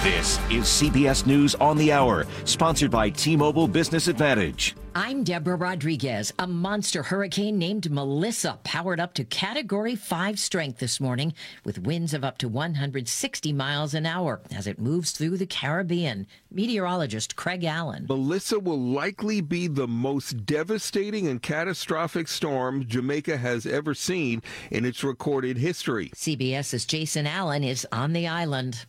This is CBS News on the Hour, sponsored by T-Mobile Business Advantage. I'm Deborah Rodriguez. A monster hurricane named Melissa powered up to Category 5 strength this morning with winds of up to 160 miles an hour as it moves through the Caribbean. Meteorologist Craig Allen. Melissa will likely be the most devastating and catastrophic storm Jamaica has ever seen in its recorded history. CBS's Jason Allen is on the island.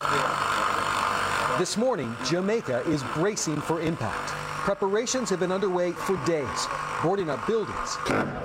This morning, Jamaica is bracing for impact. Preparations have been underway for days, boarding up buildings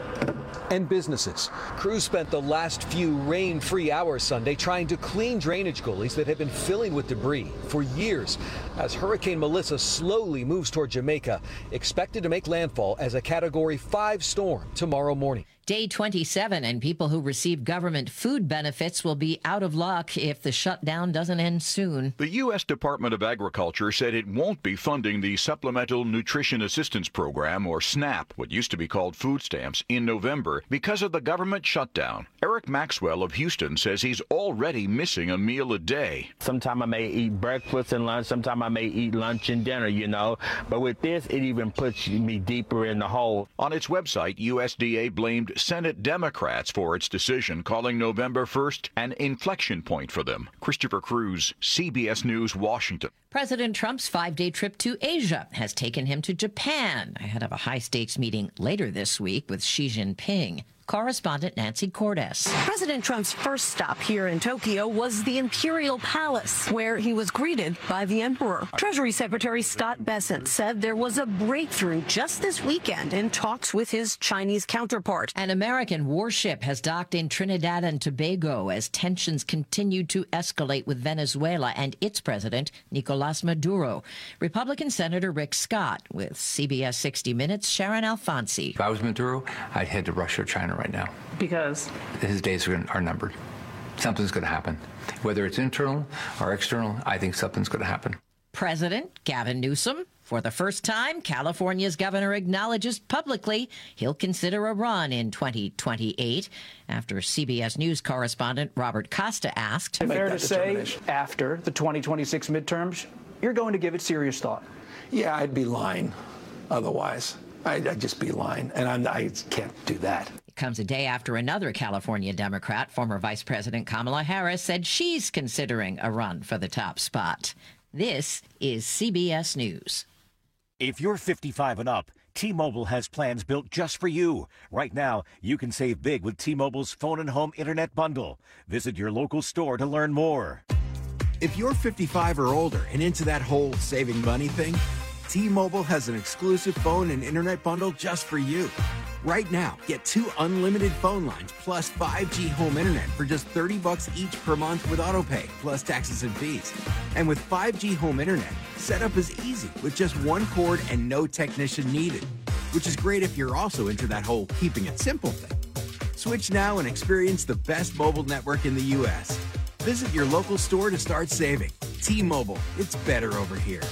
and businesses. Crews spent the last few rain-free hours Sunday trying to clean drainage gullies that have been filling with debris for years as Hurricane Melissa slowly moves toward Jamaica, expected to make landfall as a Category 5 storm tomorrow morning. Day 27, and people who receive government food benefits will be out of luck if the shutdown doesn't end soon. The U.S. Department of Agriculture said it won't be funding the Supplemental Nutrition Assistance Program, or SNAP, what used to be called food stamps, in November because of the government shutdown. Eric Maxwell of Houston says he's already missing a meal a day. Sometime I may eat breakfast and lunch, sometime I may eat lunch and dinner, But with this, it even puts me deeper in the hole. On its website, USDA blamed Senate Democrats for its decision, calling November 1st an inflection point for them. Christopher Cruz, CBS News, Washington. President Trump's 5-day trip to Asia has taken him to Japan ahead of a high-stakes meeting later this week with Xi Jinping. Correspondent Nancy Cordes. President Trump's first stop here in Tokyo was the Imperial Palace, where he was greeted by the emperor. Treasury Secretary Scott Bessent said there was a breakthrough just this weekend in talks with his Chinese counterpart. An American warship has docked in Trinidad and Tobago as tensions continue to escalate with Venezuela and its president, Nicolas Maduro. Republican Senator Rick Scott with CBS 60 Minutes' Sharon Alfonsi. If I was Maduro, I'd head to Russia or China right now. Because? His days are numbered. Something's going to happen. Whether it's internal or external, I think something's going to happen. President Gavin Newsom. For the first time, California's governor acknowledges publicly he'll consider a run in 2028 after CBS News correspondent Robert Costa asked. Fair to say, after the 2026 midterms, you're going to give it serious thought. Yeah, I'd be lying otherwise. I'd just be lying, and I can't do that. It comes a day after another California Democrat, former Vice President Kamala Harris, said she's considering a run for the top spot. This is CBS News. If you're 55 and up, T-Mobile has plans built just for you. Right now, you can save big with T-Mobile's phone and home internet bundle. Visit your local store to learn more. If you're 55 or older and into that whole saving money thing, T-Mobile has an exclusive phone and internet bundle just for you. Right now, get 2 unlimited phone lines plus 5G home internet for just $30 each per month with autopay, plus taxes and fees. And with 5G home internet, setup is easy with just 1 cord and no technician needed, which is great if you're also into that whole keeping it simple thing. Switch now and experience the best mobile network in the U.S. Visit your local store to start saving. T-Mobile, it's better over here.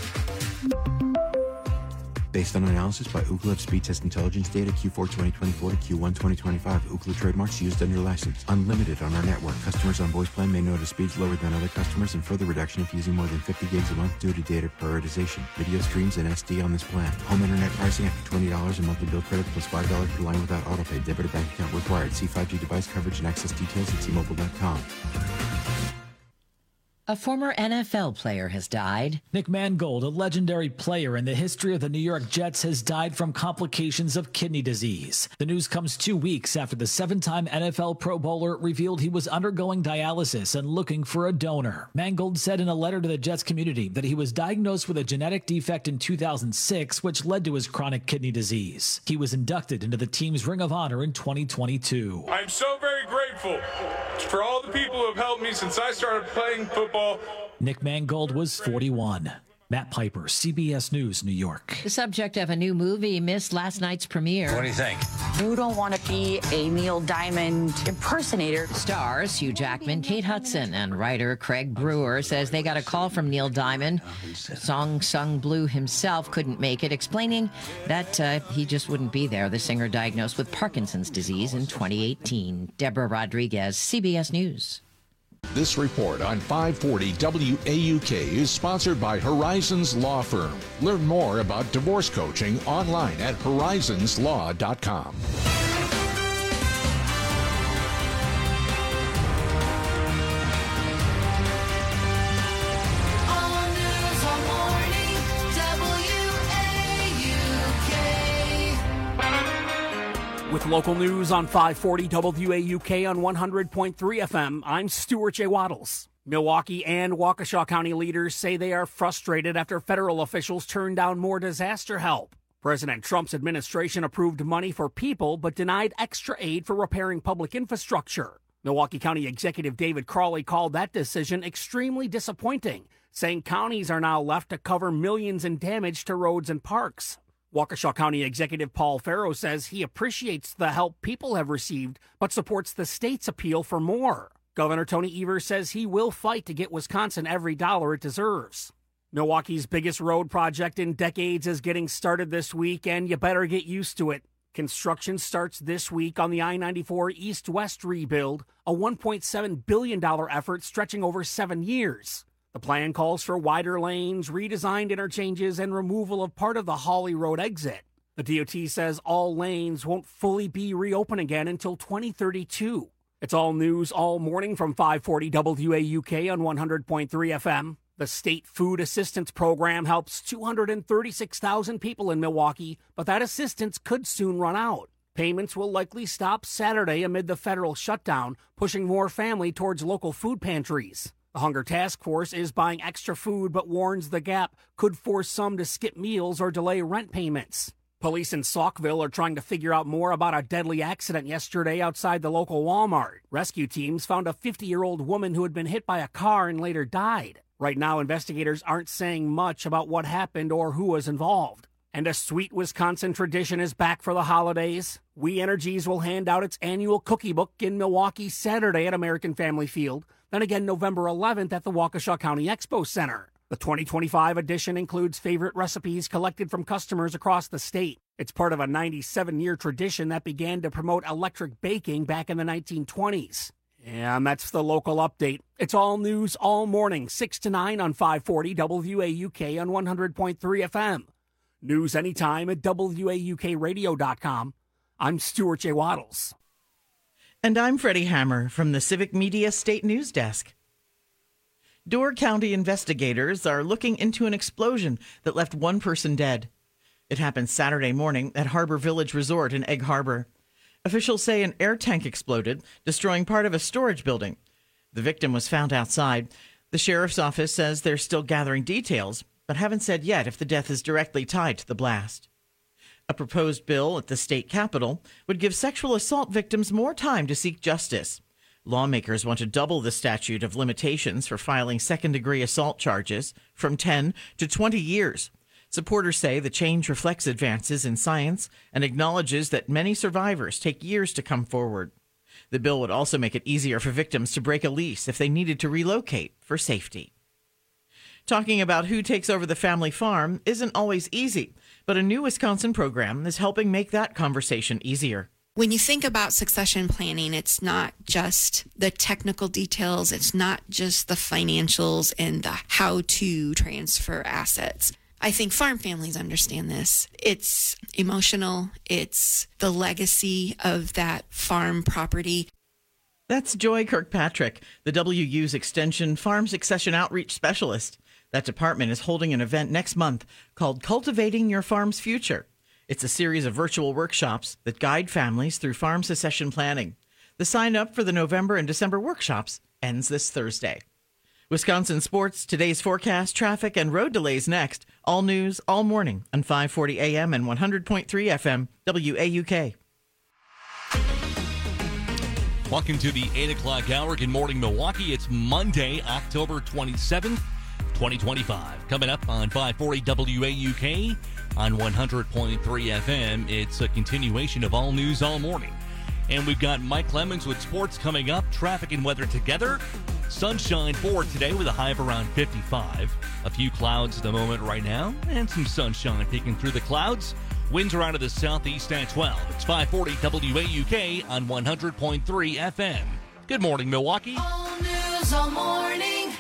Based on analysis by Ookla of speed test intelligence data Q4 2024 to Q1 2025. Ookla trademarks used under license. Unlimited on our network. Customers on voice plan may notice speeds lower than other customers and further reduction if using more than 50 gigs a month due to data prioritization. Video streams and SD on this plan. Home internet pricing after $20 a monthly bill credit plus $5 per line without autopay. Debit or bank account required. See 5G device coverage and access details at T-Mobile.com. A former NFL player has died. Nick Mangold, a legendary player in the history of the New York Jets, has died from complications of kidney disease. The news comes 2 weeks after the 7-time NFL Pro Bowler revealed he was undergoing dialysis and looking for a donor. Mangold said in a letter to the Jets community that he was diagnosed with a genetic defect in 2006, which led to his chronic kidney disease. He was inducted into the team's Ring of Honor in 2022. I'm so very grateful for all the people who have helped me since I started playing football. Nick Mangold was 41. Matt Piper, CBS News, New York. The subject of a new movie missed last night's premiere. What do you think? You don't want to be a Neil Diamond impersonator. Stars Hugh Jackman, Kate Hudson, and writer Craig Brewer says they got a call from Neil Diamond. Song Sung Blue himself couldn't make it, explaining that he just wouldn't be there. The singer diagnosed with Parkinson's disease in 2018. Deborah Rodriguez, CBS News. This report on 540 WAUK is sponsored by Horizons Law Firm. Learn more about divorce coaching online at horizonslaw.com. With local news on 540 WAUK on 100.3 FM, I'm Stuart J. Waddles. Milwaukee and Waukesha County leaders say they are frustrated after federal officials turned down more disaster help. President Trump's administration approved money for people but denied extra aid for repairing public infrastructure. Milwaukee County Executive David Crawley called that decision extremely disappointing, saying counties are now left to cover millions in damage to roads and parks. Waukesha County Executive Paul Farrow says he appreciates the help people have received, but supports the state's appeal for more. Governor Tony Evers says he will fight to get Wisconsin every dollar it deserves. Milwaukee's biggest road project in decades is getting started this week, and you better get used to it. Construction starts this week on the I-94 east-west rebuild, a $1.7 billion effort stretching over 7 years. The plan calls for wider lanes, redesigned interchanges, and removal of part of the Hawley Road exit. The DOT says all lanes won't fully be reopened again until 2032. It's all news all morning from 540 WAUK on 100.3 FM. The State Food Assistance Program helps 236,000 people in Milwaukee, but that assistance could soon run out. Payments will likely stop Saturday amid the federal shutdown, pushing more family towards local food pantries. The Hunger Task Force is buying extra food but warns the gap could force some to skip meals or delay rent payments. Police in Saukville are trying to figure out more about a deadly accident yesterday outside the local Walmart. Rescue teams found a 50-year-old woman who had been hit by a car and later died. Right now, investigators aren't saying much about what happened or who was involved. And a sweet Wisconsin tradition is back for the holidays. We Energies will hand out its annual cookie book in Milwaukee Saturday at American Family Field, then again November 11th at the Waukesha County Expo Center. The 2025 edition includes favorite recipes collected from customers across the state. It's part of a 97-year tradition that began to promote electric baking back in the 1920s. And that's the local update. It's all news all morning, 6 to 9 on 540 WAUK on 100.3 FM. News anytime at WAUKradio.com. I'm Stuart J. Waddles. And I'm Freddie Hammer from the Civic Media State News Desk. Door County investigators are looking into an explosion that left one person dead. It happened Saturday morning at Harbor Village Resort in Egg Harbor. Officials say an air tank exploded, destroying part of a storage building. The victim was found outside. The sheriff's office says they're still gathering details, but haven't said yet if the death is directly tied to the blast. A proposed bill at the state capitol would give sexual assault victims more time to seek justice. Lawmakers want to double the statute of limitations for filing second-degree assault charges from 10 to 20 years. Supporters say the change reflects advances in science and acknowledges that many survivors take years to come forward. The bill would also make it easier for victims to break a lease if they needed to relocate for safety. Talking about who takes over the family farm isn't always easy, but a new Wisconsin program is helping make that conversation easier. When you think about succession planning, it's not just the technical details, it's not just the financials and the how to transfer assets. I think farm families understand this. It's emotional, it's the legacy of that farm property. That's Joy Kirkpatrick, the WU's Extension Farm Succession Outreach Specialist. That department is holding an event next month called Cultivating Your Farm's Future. It's a series of virtual workshops that guide families through farm succession planning. The sign up for the November and December workshops ends this Thursday. Wisconsin sports, today's forecast, traffic, and road delays next. All news, all morning on 540 AM and 100.3 FM, WAUK. Welcome to the 8 o'clock hour. Good morning, Milwaukee. It's Monday, October 27th. 2025. Coming up on 540 WAUK on 100.3 FM. It's a continuation of all news all morning. And we've got Mike Clemens with sports coming up, traffic and weather together. Sunshine for today with a high of around 55. A few clouds at the moment right now, and some sunshine peeking through the clouds. Winds are out of the southeast at 12. It's 540 WAUK on 100.3 FM. Good morning, Milwaukee. All news, News all morning,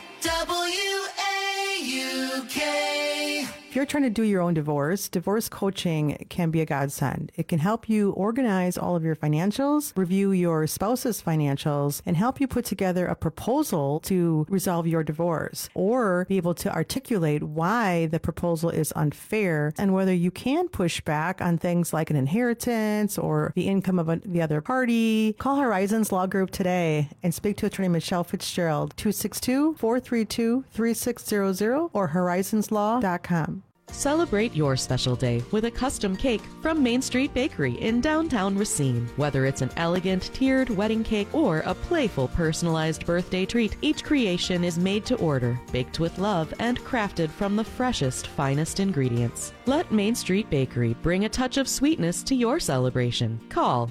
WAUK. If you're trying to do your own divorce coaching can be a godsend. It can help you organize all of your financials, review your spouse's financials, and help you put together a proposal to resolve your divorce, or be able to articulate why the proposal is unfair and whether you can push back on things like an inheritance or the income of the other party. Call Horizons Law Group today and speak to attorney Michelle Fitzgerald, 262-432-3600 or horizonslaw.com. Celebrate your special day with a custom cake from Main Street Bakery in downtown Racine. Whether it's an elegant tiered wedding cake or a playful personalized birthday treat, each creation is made to order, baked with love, and crafted from the freshest, finest ingredients. Let Main Street Bakery bring a touch of sweetness to your celebration. Call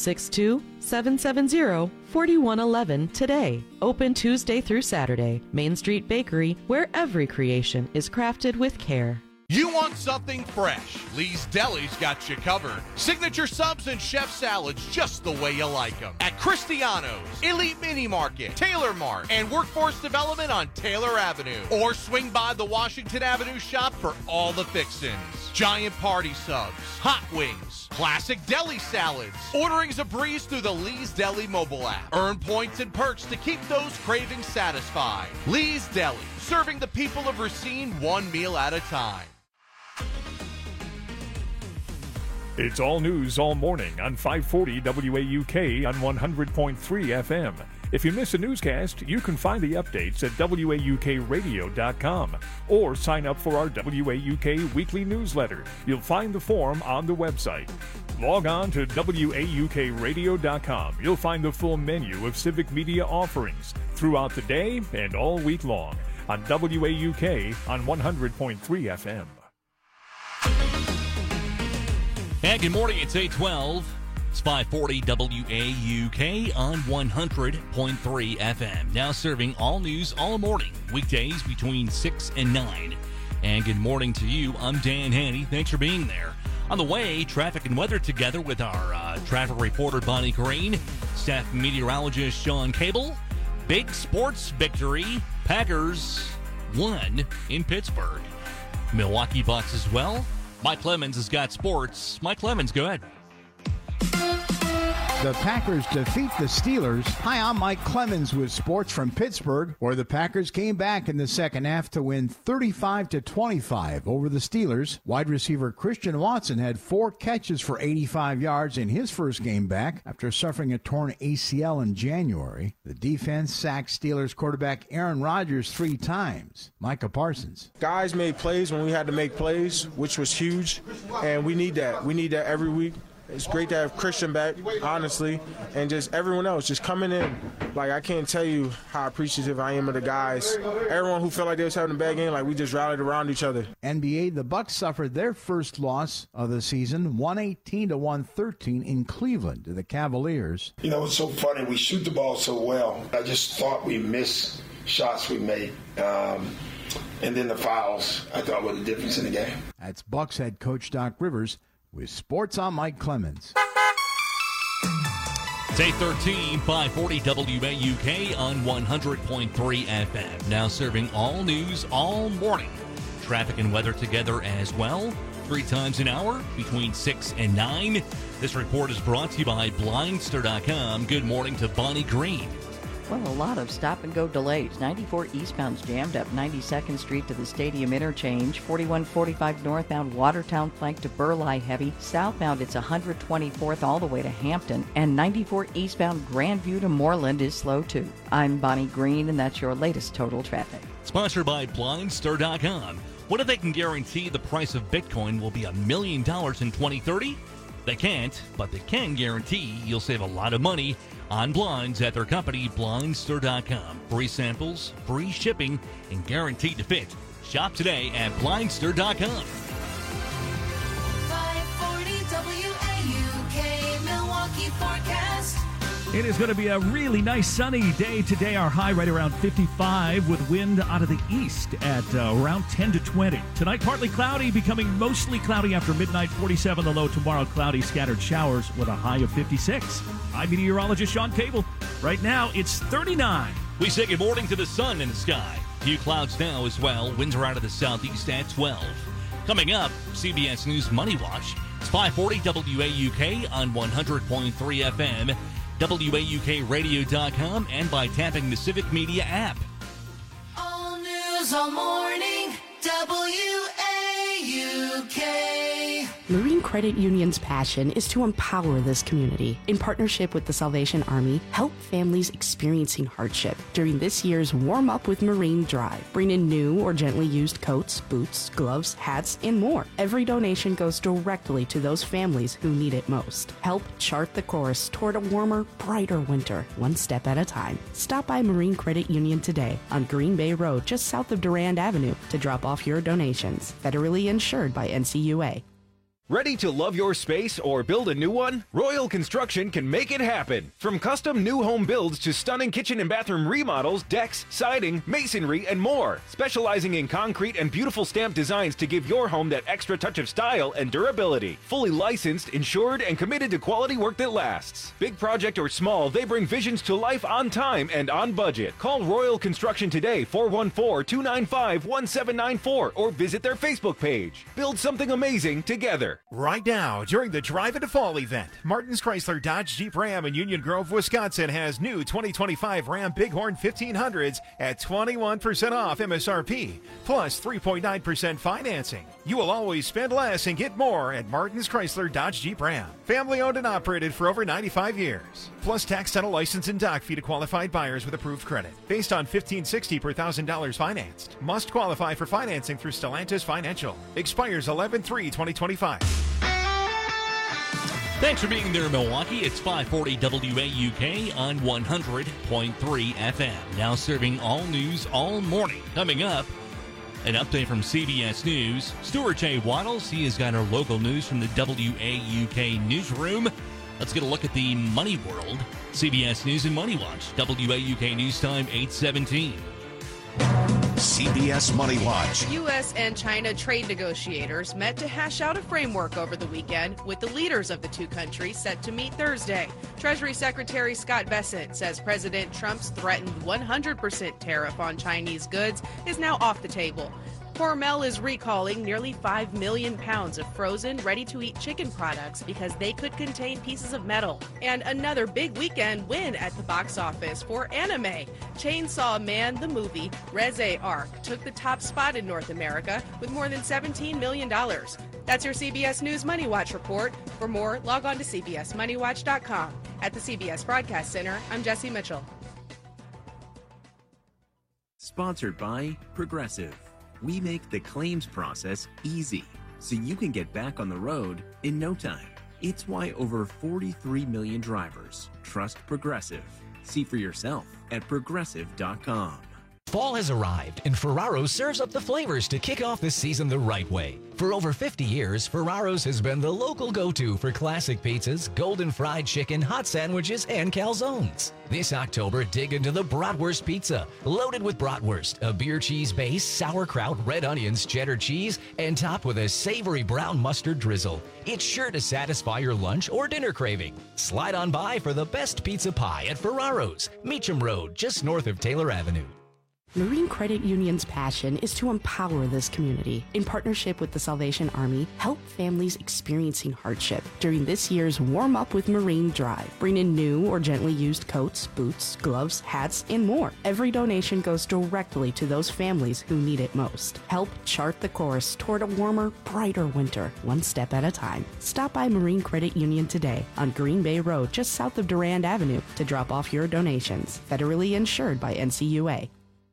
262-770-4111 today. Open Tuesday through Saturday. Main Street Bakery, where every creation is crafted with care. You want something fresh? Lee's Deli's got you covered. Signature subs and chef salads just the way you like them. At Cristiano's, Elite Mini Market, Taylor Mart, and Workforce Development on Taylor Avenue. Or swing by the Washington Avenue shop for all the fixins. Giant party subs, hot wings, classic deli salads. Ordering's a breeze through the Lee's Deli mobile app. Earn points and perks to keep those cravings satisfied. Lee's Deli, serving the people of Racine one meal at a time. It's all news all morning on 540 WAUK on 100.3 FM. If you miss a newscast, you can find the updates at WAUKradio.com or sign up for our WAUK weekly newsletter. You'll find the form on the website. Log on to WAUKradio.com. You'll find the full menu of civic media offerings throughout the day and all week long on WAUK on 100.3 FM. And good morning, it's 8:12. It's 540 WAUK on 100.3 FM. Now serving all news all morning, weekdays between 6 and 9. And good morning to you. I'm Dan Haney. Thanks for being there. On the way, traffic and weather together with our traffic reporter Bonnie Green, staff meteorologist Sean Cable. Big sports victory. Packers won in Pittsburgh. Milwaukee Bucks as well. Mike Clemens has got sports. Mike Clemens, go ahead. The Packers defeat the Steelers. Hi, I'm Mike Clemens with sports from Pittsburgh, where the Packers came back in the second half to win 35-25 over the Steelers. Wide receiver Christian Watson had 4 catches for 85 yards in his first game back after suffering a torn ACL in January. The defense sacked Steelers quarterback Aaron Rodgers 3 times. Micah Parsons. Guys made plays when we had to make plays, which was huge, and we need that. We need that every week. It's great to have Christian back, honestly, and just everyone else just coming in. Like, I can't tell you how appreciative I am of the guys. Everyone who felt like they was having a bad game, like we just rallied around each other. NBA, the Bucks suffered their first loss of the season, 118-113 in Cleveland to the Cavaliers. You know, it's so funny. We shoot the ball so well. I just thought we missed shots we made. And then the fouls, I thought, were the difference in the game. That's Bucks head coach Doc Rivers. With sports, I'm Mike Clemens. It's 8:13, 540 WAUK on 100.3 FM. Now serving all news all morning. Traffic and weather together as well. 3 times an hour between 6 and 9. This report is brought to you by Blindster.com. Good morning to Bonnie Green. Well, a lot of stop-and-go delays. 94 eastbound's jammed up 92nd Street to the Stadium Interchange. 4145 northbound Watertown Plank to Burleigh heavy. Southbound, it's 124th all the way to Hampton. And 94 eastbound Grandview to Moreland is slow, too. I'm Bonnie Green, and that's your latest total traffic. Sponsored by Blindster.com. What if they can guarantee the price of Bitcoin will be $1 million in 2030? They can't, but they can guarantee you'll save a lot of money on blinds at their company, Blindster.com. Free samples, free shipping, and guaranteed to fit. Shop today at Blindster.com. 540 WAUK Milwaukee forecast. It is going to be a really nice sunny day today. Our high right around 55 with wind out of the east at around 10 to 20. Tonight, partly cloudy, becoming mostly cloudy after midnight. 47 the low. Tomorrow, cloudy, scattered showers with a high of 56. I'm meteorologist Sean Cable. Right now, it's 39 We say good morning to the sun in the sky. Few clouds now as well. Winds are out of the southeast at 12. Coming up, CBS News Money Watch. It's 540 WAUK on 100.3 FM, WAUKradio.com, and by tapping the Civic Media app. All news all morning, WAUK. Marine Credit Union's passion is to empower this community. In partnership with the Salvation Army, help families experiencing hardship during this year's Warm Up with Marine Drive. Bring in new or gently used coats, boots, gloves, hats, and more. Every donation goes directly to those families who need it most. Help chart the course toward a warmer, brighter winter, one step at a time. Stop by Marine Credit Union today on Green Bay Road, just south of Durand Avenue, to drop off your donations. Federally insured by NCUA. Ready to love your space or build a new one? Royal Construction can make it happen. From custom new home builds to stunning kitchen and bathroom remodels, decks, siding, masonry, and more. Specializing in concrete and beautiful stamped designs to give your home that extra touch of style and durability. Fully licensed, insured, and committed to quality work that lasts. Big project or small, they bring visions to life on time and on budget. Call Royal Construction today, 414-295-1794, or visit their Facebook page. Build something amazing together. Right now, during the Drive Into Fall event, Martin's Chrysler Dodge Jeep Ram in Union Grove, Wisconsin has new 2025 Ram Bighorn 1500s at 21% off MSRP, plus 3.9% financing. You will always spend less and get more at Martin's Chrysler Dodge Jeep Ram. Family owned and operated for over 95 years. Plus tax, title, license, and dock fee to qualified buyers with approved credit. Based on $1,560 per $1,000 financed. Must qualify for financing through Stellantis Financial. Expires 11/3/2025. Thanks for being there, Milwaukee. It's 540 WAUK on 100.3 FM. Now serving all news all morning. Coming up, an update from CBS News. Stuart J. Waddles, he has got our local news from the WAUK newsroom. Let's get a look at the money world. CBS News and Money Watch. WAUK News Time 8:17. CBS Money Watch. U.S. and China trade negotiators met to hash out a framework over the weekend, with the leaders of the two countries set to meet Thursday. Treasury Secretary Scott Bessent says President Trump's threatened 100% tariff on Chinese goods is now off the table. Hormel is recalling nearly 5 million pounds of frozen, ready-to-eat chicken products because they could contain pieces of metal. And another big weekend win at the box office for anime. Chainsaw Man, the movie, Reze Arc, took the top spot in North America with more than $17 million. That's your CBS News Money Watch report. For more, log on to cbsmoneywatch.com. At the CBS Broadcast Center, I'm Jesse Mitchell. Sponsored by Progressive. We make the claims process easy, so you can get back on the road in no time. It's why over 43 million drivers trust Progressive. See for yourself at Progressive.com. Fall has arrived, and Ferraro's serves up the flavors to kick off the season the right way. For over 50 years, Ferraro's has been the local go-to for classic pizzas, golden fried chicken, hot sandwiches, and calzones. This October, dig into the Bratwurst Pizza, loaded with bratwurst, a beer cheese base, sauerkraut, red onions, cheddar cheese, and topped with a savory brown mustard drizzle. It's sure to satisfy your lunch or dinner craving. Slide on by for the best pizza pie at Ferraro's, Meacham Road, just north of Taylor Avenue. Marine Credit Union's passion is to empower this community. In partnership with the Salvation Army, help families experiencing hardship during this year's Warm Up with Marine Drive. Bring in new or gently used coats, boots, gloves, hats, and more. Every donation goes directly to those families who need it most. Help chart the course toward a warmer, brighter winter, one step at a time. Stop by Marine Credit Union today on Green Bay Road, just south of Durand Avenue, to drop off your donations. Federally insured by NCUA.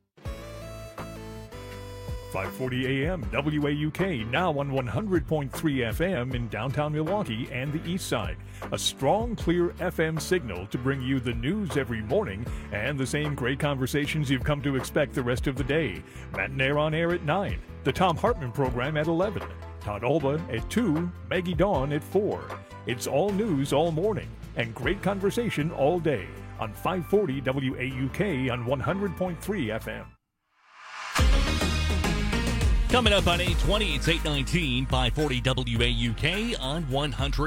540 AM WAUK, now on 100.3 FM in downtown Milwaukee and the east side. A strong, clear FM signal to bring you the news every morning and the same great conversations you've come to expect the rest of the day. Matinee on air at 9, the Tom Hartman program at 11, Todd Olba at 2, Maggie Dawn at 4. It's all news all morning and great conversation all day on 540 WAUK on 100.3 FM. Coming up on 8:20, it's 8:19, 540 WAUK on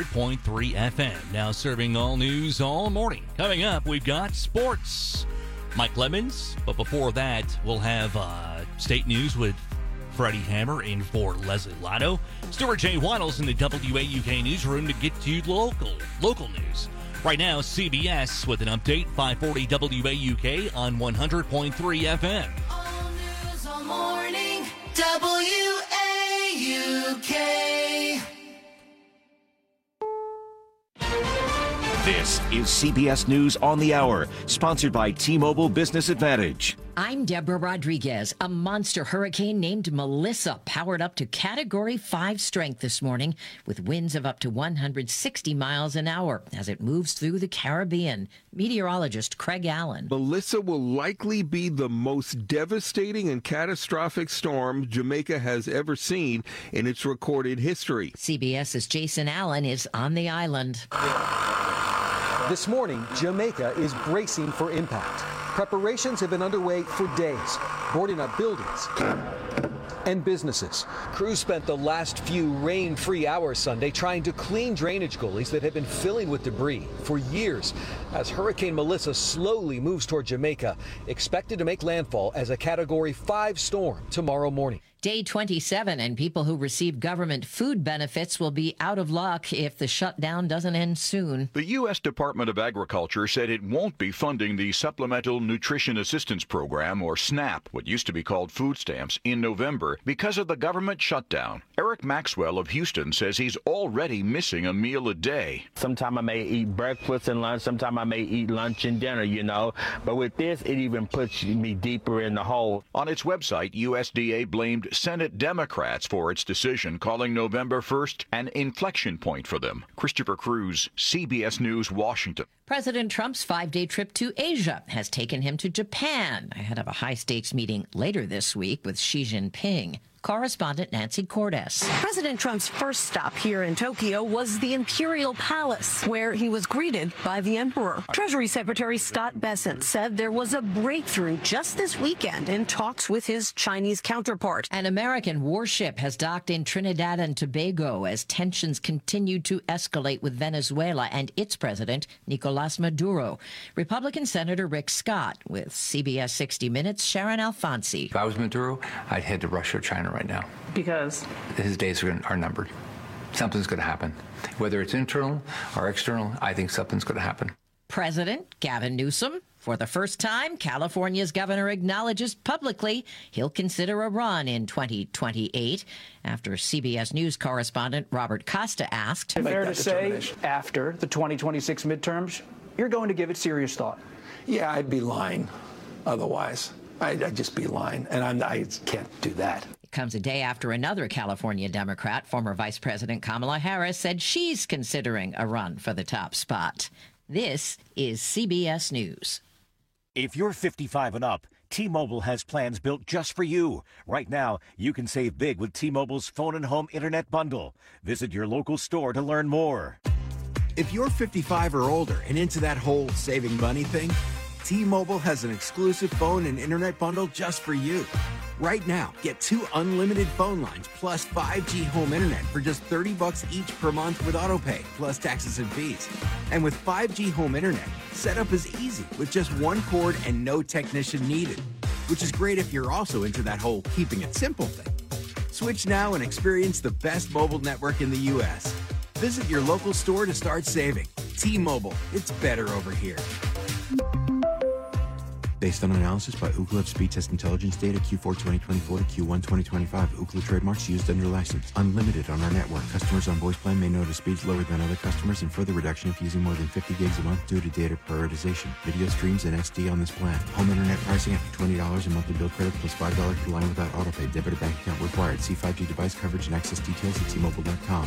100.3 FM. Now serving all news all morning. Coming up, we've got sports. Mike Lemons. But before that, we'll have state news with Freddie Hammer in for Leslie Lotto. Stuart J. Waddles in the WAUK newsroom to get to local news. Right now, CBS with an update, 540 WAUK on 100.3 FM. All news all morning, WAUK. This is CBS News on the Hour, sponsored by T-Mobile Business Advantage. I'm Deborah Rodriguez. A monster hurricane named Melissa powered up to Category 5 strength this morning with winds of up to 160 miles an hour as it moves through the Caribbean. Meteorologist Craig Allen. Melissa will likely be the most devastating and catastrophic storm Jamaica has ever seen in its recorded history. CBS's Jason Allen is on the island. This morning, Jamaica is bracing for impact. Preparations have been underway for days, boarding up buildings and businesses. Crews spent the last few rain-free hours Sunday trying to clean drainage gullies that have been filling with debris for years as Hurricane Melissa slowly moves toward Jamaica, expected to make landfall as a Category 5 storm tomorrow morning. Day 27, and people who receive government food benefits will be out of luck if the shutdown doesn't end soon. The U.S. Department of Agriculture said it won't be funding the Supplemental Nutrition Assistance Program, or SNAP, what used to be called food stamps, in November because of the government shutdown. Eric Maxwell of Houston says he's already missing a meal a day. Sometime I may eat breakfast and lunch, sometime I may eat lunch and dinner, But with this, it even puts me deeper in the hole. On its website, USDA blamed Senate Democrats for its decision, calling November 1st an inflection point for them. Christopher Cruz, CBS News, Washington. President Trump's 5-day trip to Asia has taken him to Japan ahead of a high-stakes meeting later this week with Xi Jinping. Correspondent Nancy Cordes. President Trump's first stop here in Tokyo was the Imperial Palace, where he was greeted by the emperor. Treasury Secretary Scott Bessent said there was a breakthrough just this weekend in talks with his Chinese counterpart. An American warship has docked in Trinidad and Tobago as tensions continue to escalate with Venezuela and its president, Nicolas Maduro. Republican Senator Rick Scott with CBS 60 Minutes' Sharon Alfonsi. If I was Maduro, I'd head to Russia or China right now. Because? His days are numbered. Something's going to happen. Whether it's internal or external, I think something's going to happen. President Gavin Newsom. For the first time, California's governor acknowledges publicly he'll consider a run in 2028 after CBS News correspondent Robert Costa asked. Fair to say, after the 2026 midterms, you're going to give it serious thought. Yeah, I'd be lying otherwise. I'd just be lying, and I can't do that. It comes a day after another California Democrat, former Vice President Kamala Harris, said she's considering a run for the top spot. This is CBS News. If you're 55 and up, T-Mobile has plans built just for you. Right now, you can save big with T-Mobile's phone and home internet bundle. Visit your local store to learn more. If you're 55 or older and into that whole saving money thing, T-Mobile has an exclusive phone and internet bundle just for you. Right now, get 2 unlimited phone lines plus 5G home internet for just $30 each per month with AutoPay, plus taxes and fees. And with 5G home internet, setup is easy with just one cord and no technician needed, which is great if you're also into that whole keeping it simple thing. Switch now and experience the best mobile network in the U.S. Visit your local store to start saving. T-Mobile, it's better over here. Based on analysis by Ookla Speed Test Intelligence data Q4 2024 to Q1 2025. Ookla trademarks used under license. Unlimited on our network. Customers on voice plan may notice speeds lower than other customers and further reduction if using more than 50 gigs a month due to data prioritization. Video streams and SD on this plan. Home internet pricing after $20 a monthly bill credit plus $5 per line without autopay. Debit or bank account required. See 5G device coverage and access details at T-Mobile.com.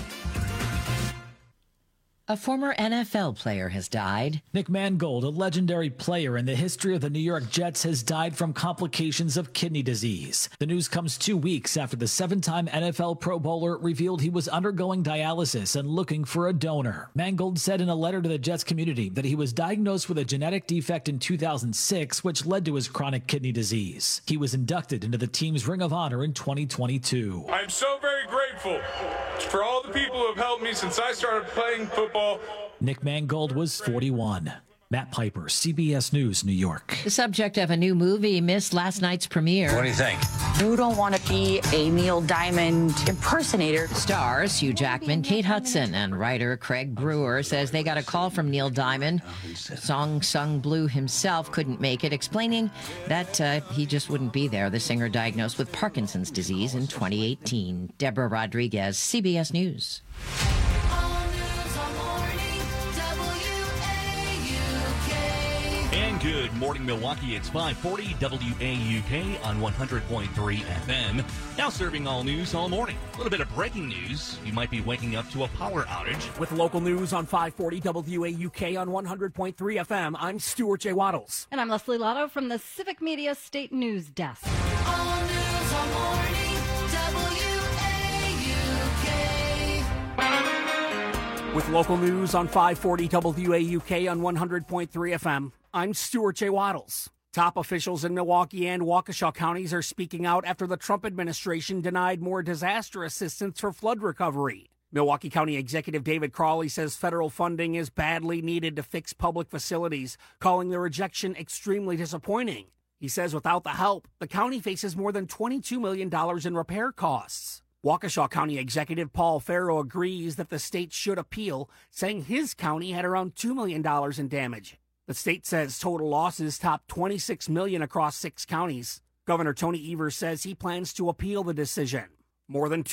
A former NFL player has died. Nick Mangold, a legendary player in the history of the New York Jets, has died from complications of kidney disease. The news comes 2 weeks after the 7-time NFL Pro Bowler revealed he was undergoing dialysis and looking for a donor. Mangold said in a letter to the Jets community that he was diagnosed with a genetic defect in 2006, which led to his chronic kidney disease. He was inducted into the team's Ring of Honor in 2022. I'm so very grateful for all the people who have helped me since I started playing football. Nick Mangold was 41. Matt Piper, CBS News, New York. The subject of a new movie missed last night's premiere. What do you think? You don't want to be a Neil Diamond impersonator. Stars Hugh Jackman, Kate Hudson, and writer Craig Brewer says they got a call from Neil Diamond. Song Sung Blue himself couldn't make it, explaining that he just wouldn't be there. The singer diagnosed with Parkinson's disease in 2018. Deborah Rodriguez, CBS News. And good morning, Milwaukee. It's 540 WAUK on 100.3 FM. Now serving all news all morning. A little bit of breaking news. You might be waking up to a power outage. With local news on 540 WAUK on 100.3 FM, I'm Stuart J. Waddles. And I'm Leslie Lotto from the Civic Media State News Desk. All news all morning, WAUK. With local news on 540 WAUK on 100.3 FM, I'm Stuart J. Waddles. Top officials in Milwaukee and Waukesha counties are speaking out after the Trump administration denied more disaster assistance for flood recovery. Milwaukee County Executive David Crawley says federal funding is badly needed to fix public facilities, calling the rejection extremely disappointing. He says without the help, the county faces more than $22 million in repair costs. Waukesha County Executive Paul Farrow agrees that the state should appeal, saying his county had around $2 million in damage. The state says total losses top $26 million across 6 counties. Governor Tony Evers says he plans to appeal the decision. More than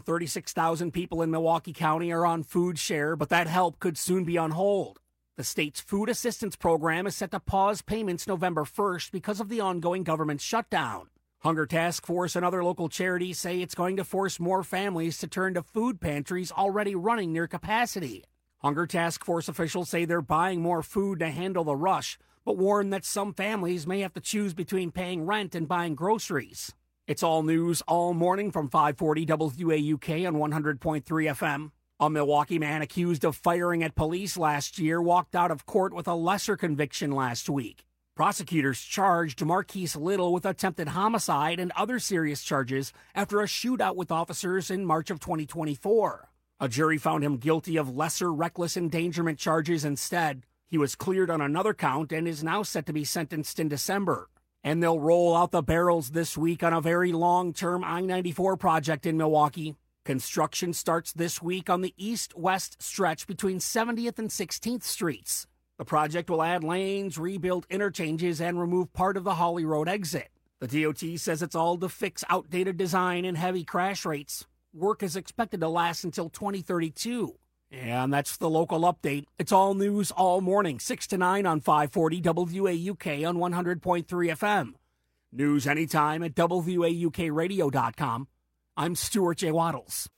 236,000 people in Milwaukee County are on food share, but that help could soon be on hold. The state's food assistance program is set to pause payments November 1st because of the ongoing government shutdown. Hunger Task Force and other local charities say it's going to force more families to turn to food pantries already running near capacity. Hunger Task Force officials say they're buying more food to handle the rush, but warn that some families may have to choose between paying rent and buying groceries. It's all news all morning from 540 WAUK on 100.3 FM. A Milwaukee man accused of firing at police last year walked out of court with a lesser conviction last week. Prosecutors charged Marquise Little with attempted homicide and other serious charges after a shootout with officers in March of 2024. A jury found him guilty of lesser reckless endangerment charges instead. He was cleared on another count and is now set to be sentenced in December. And they'll roll out the barrels this week on a very long-term I-94 project in Milwaukee. Construction starts this week on the east-west stretch between 70th and 16th Streets. The project will add lanes, rebuild interchanges, and remove part of the Hawley Road exit. The DOT says it's all to fix outdated design and heavy crash rates. Work is expected to last until 2032. And that's the local update. It's all news all morning, 6 to 9 on 540 WAUK on 100.3 FM. News anytime at WAUKradio.com. I'm Stuart J. Waddles.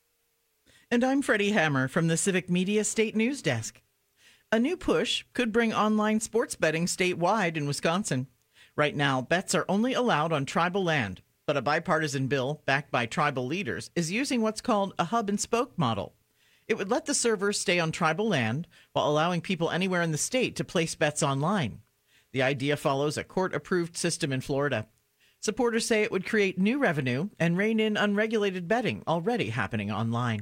And I'm Freddie Hammer from the Civic Media State News Desk. A new push could bring online sports betting statewide in Wisconsin. Right now, bets are only allowed on tribal land, but a bipartisan bill backed by tribal leaders is using what's called a hub-and-spoke model. It would let the servers stay on tribal land while allowing people anywhere in the state to place bets online. The idea follows a court-approved system in Florida. Supporters say it would create new revenue and rein in unregulated betting already happening online.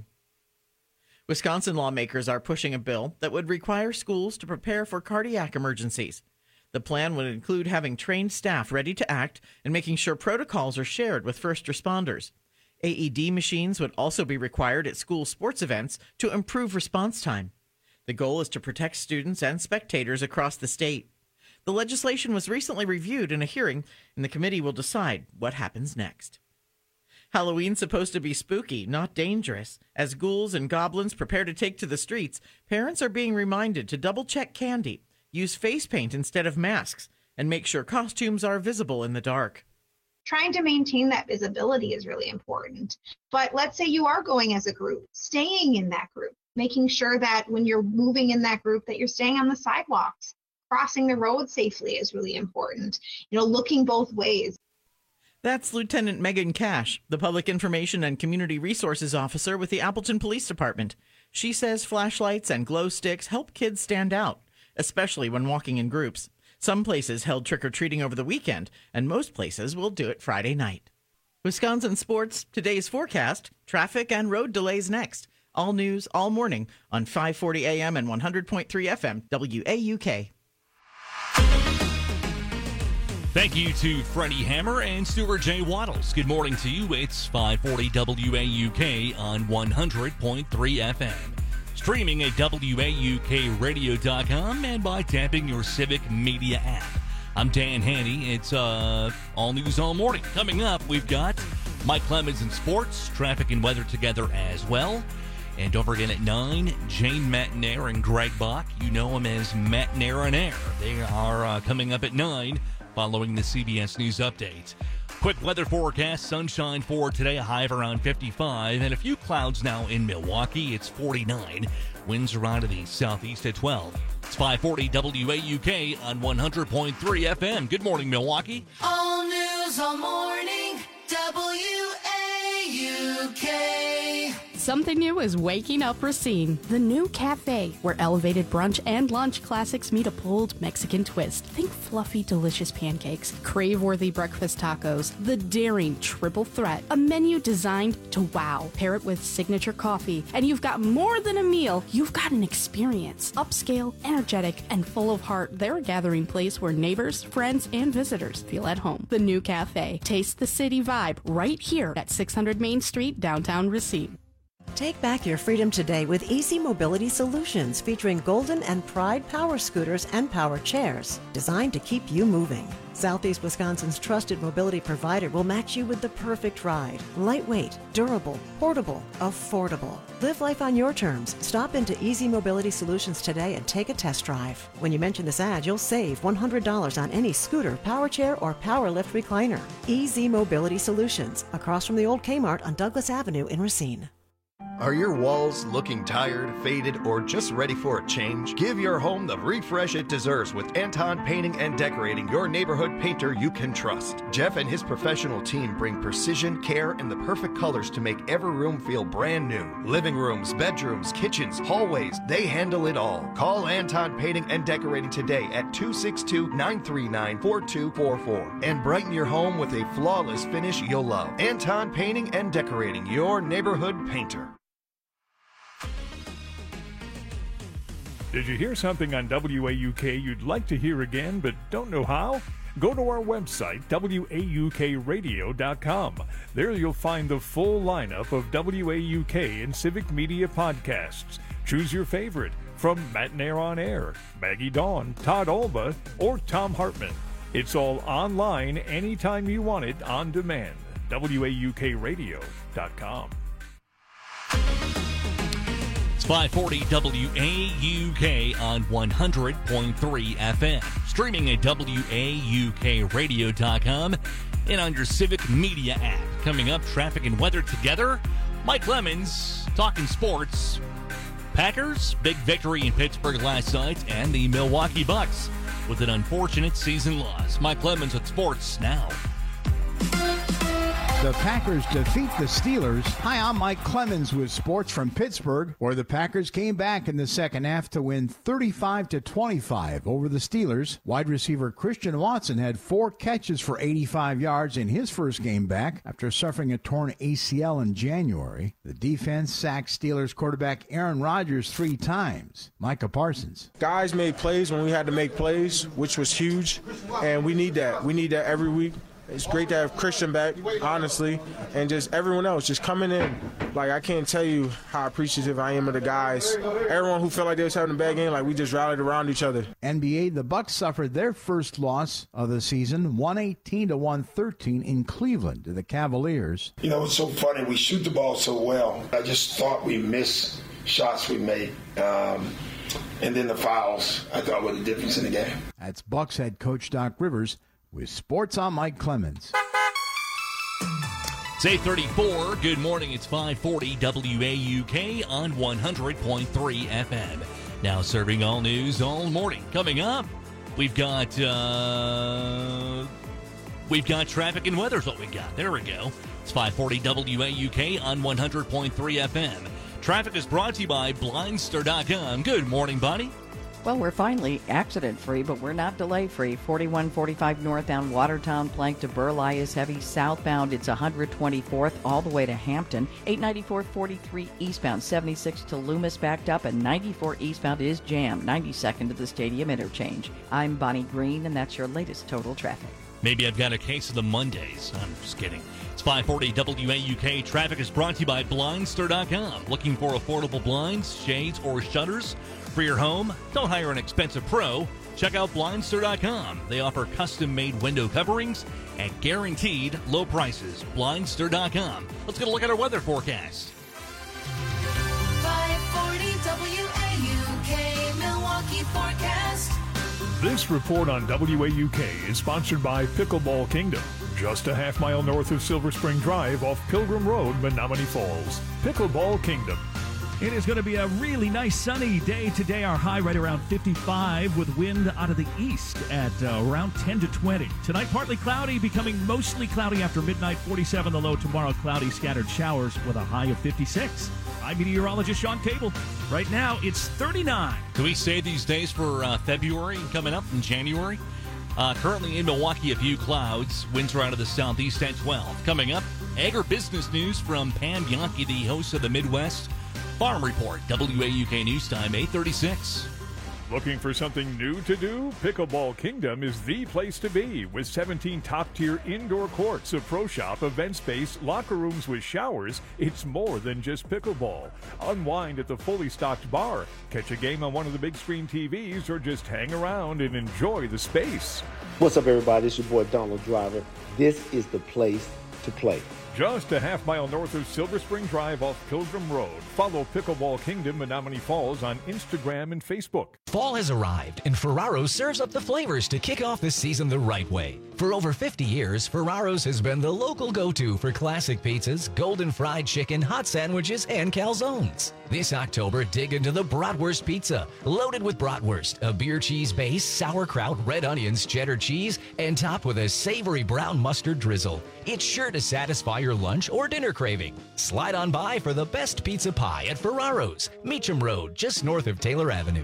Wisconsin lawmakers are pushing a bill that would require schools to prepare for cardiac emergencies. The plan would include having trained staff ready to act and making sure protocols are shared with first responders. AED machines would also be required at school sports events to improve response time. The goal is to protect students and spectators across the state. The legislation was recently reviewed in a hearing, and the committee will decide what happens next. Halloween's supposed to be spooky, not dangerous. As ghouls and goblins prepare to take to the streets, parents are being reminded to double-check candy, use face paint instead of masks, and make sure costumes are visible in the dark. Trying to maintain that visibility is really important. But let's say you are going as a group, staying in that group, making sure that when you're moving in that group that you're staying on the sidewalks, crossing the road safely is really important. Looking both ways. That's Lieutenant Megan Cash, the Public Information and Community Resources Officer with the Appleton Police Department. She says flashlights and glow sticks help kids stand out, especially when walking in groups. Some places held trick-or-treating over the weekend, and most places will do it Friday night. Wisconsin sports, today's forecast, traffic and road delays next. All news, all morning on 540 AM and 100.3 FM, WAUK. Thank you to Freddie Hammer and Stuart J. Waddles. Good morning to you. It's 540 WAUK on 100.3 FM. Streaming at WAUKradio.com and by tapping your Civic Media app. I'm Dan Haney. It's all news all morning. Coming up, we've got Mike Clemens in sports, traffic and weather together as well. And don't forget at 9, Jane Matnair and Greg Bach. You know them as Matnair on Air. They are coming up at 9 following the CBS News Update. Quick weather forecast, sunshine for today, a high of around 55, and a few clouds now in Milwaukee. It's 49. Winds are out of the southeast at 12. It's 540 WAUK on 100.3 FM. Good morning, Milwaukee. All news all morning, WAUK. Something new is waking up Racine, the new cafe, where elevated brunch and lunch classics meet a bold Mexican twist. Think fluffy, delicious pancakes, crave-worthy breakfast tacos, the daring triple threat, a menu designed to wow. Pair it with signature coffee, and you've got more than a meal. You've got an experience. Upscale, energetic, and full of heart, they're a gathering place where neighbors, friends, and visitors feel at home. The new cafe. Taste the city vibe right here at 600 Main Street, downtown Racine. Take back your freedom today with Easy Mobility Solutions, featuring Golden and Pride power scooters and power chairs designed to keep you moving. Southeast Wisconsin's trusted mobility provider will match you with the perfect ride. Lightweight, durable, portable, affordable. Live life on your terms. Stop into Easy Mobility Solutions today and take a test drive. When you mention this ad, you'll save $100 on any scooter, power chair, or power lift recliner. Easy Mobility Solutions, across from the old Kmart on Douglas Avenue in Racine. Are your walls looking tired, faded, or just ready for a change? Give your home the refresh it deserves with Anton Painting and Decorating, your neighborhood painter you can trust. Jeff and his professional team bring precision, care, and the perfect colors to make every room feel brand new. Living rooms, bedrooms, kitchens, hallways, they handle it all. Call Anton Painting and Decorating today at 262-939-4244 and brighten your home with a flawless finish you'll love. Anton Painting and Decorating, your neighborhood painter. Did you hear something on WAUK you'd like to hear again but don't know how? Go to our website, WAUKradio.com. There you'll find the full lineup of WAUK and Civic Media podcasts. Choose your favorite from Matnair on Air, Maggie Dawn, Todd Olba, or Tom Hartman. It's all online anytime you want it on demand. WAUKradio.com. 540 WAUK on 100.3 FM. Streaming at WAUKradio.com and on your Civic Media app. Coming up, traffic and weather together. Mike Clemens talking sports. Packers, big victory in Pittsburgh last night, and the Milwaukee Bucks with an unfortunate season loss. Mike Clemens with sports now. The Packers defeat the Steelers. Hi, I'm Mike Clemens with sports from Pittsburgh, where the Packers came back in the second half to win 35-25 over the Steelers. Wide receiver Christian Watson had 4 catches for 85 yards in his first game back after suffering a torn ACL in January. The defense sacked Steelers quarterback Aaron Rodgers 3 times. Micah Parsons. Guys made plays when we had to make plays, which was huge, and we need that. We need that every week. It's great to have Christian back, honestly, and just everyone else just coming in. Like, I can't tell you how appreciative I am of the guys. Everyone who felt like they was having a bad game, like, we just rallied around each other. NBA, the Bucks suffered their first loss of the season, 118-113 in Cleveland to the Cavaliers. You know, it's so funny. We shoot the ball so well. I just thought we missed shots we made. And then the fouls, I thought, were the difference in the game. That's Bucks head coach Doc Rivers. With sports, I'm Mike Clemens. It's 8:34. Good morning. It's 540 WAUK on 100.3 FM. Now serving all news all morning. Coming up, we've got traffic and weather's what we got. There we go. It's 540 WAUK on 100.3 FM. Traffic is brought to you by Blindster.com. Good morning, buddy. Well, we're finally accident-free, but we're not delay-free. 4145 northbound Watertown Plank to Burleigh is heavy. Southbound, it's 124th all the way to Hampton. 894 43 eastbound, 76 to Loomis backed up, and 94 eastbound is jammed. 92nd to the Stadium interchange. I'm Bonnie Green, and that's your latest total traffic. Maybe I've got a case of the Mondays. I'm just kidding. It's 540 WAUK. Traffic is brought to you by Blindster.com. Looking for affordable blinds, shades, or shutters for your home? Don't hire an expensive pro. Check out Blindster.com. They offer custom-made window coverings at guaranteed low prices. Blindster.com. Let's get a look at our weather forecast. 540 WAUK Milwaukee forecast. This report on WAUK is sponsored by Pickleball Kingdom, just a half-mile north of Silver Spring Drive off Pilgrim Road, Menominee Falls. Pickleball Kingdom. It is going to be a really nice sunny day today. Our high right around 55 with wind out of the east at around 10 to 20. Tonight, partly cloudy, becoming mostly cloudy after midnight, 47 the low. Tomorrow, cloudy, scattered showers with a high of 56. I'm meteorologist Sean Cable. Right now, it's 39. Can we say these days for February coming up in January? Currently in Milwaukee, a few clouds. Winds are out of the southeast at 12. Coming up, agribusiness news from Pam Bianchi, the host of the Midwest Farm Report. WAUK News Time, 8:36. Looking for something new to do? Pickleball Kingdom is the place to be, with 17 top-tier indoor courts, a pro shop, event space, locker rooms with showers. It's more than just pickleball. Unwind at the fully stocked bar, catch a game on one of the big screen TVs, or just hang around and enjoy the space. What's up, everybody? It's your boy Donald Driver. This is the place to play. Just a half-mile north of Silver Spring Drive off Pilgrim Road. Follow Pickleball Kingdom Menominee Falls on Instagram and Facebook. Fall has arrived, and Ferraro's serves up the flavors to kick off the season the right way. For over 50 years, Ferraro's has been the local go-to for classic pizzas, golden fried chicken, hot sandwiches, and calzones. This October, dig into the Bratwurst Pizza, loaded with bratwurst, a beer cheese base, sauerkraut, red onions, cheddar cheese, and topped with a savory brown mustard drizzle. It's sure to satisfy your lunch or dinner craving. Slide on by for the best pizza pie at Ferraro's, Meacham Road, just north of Taylor Avenue.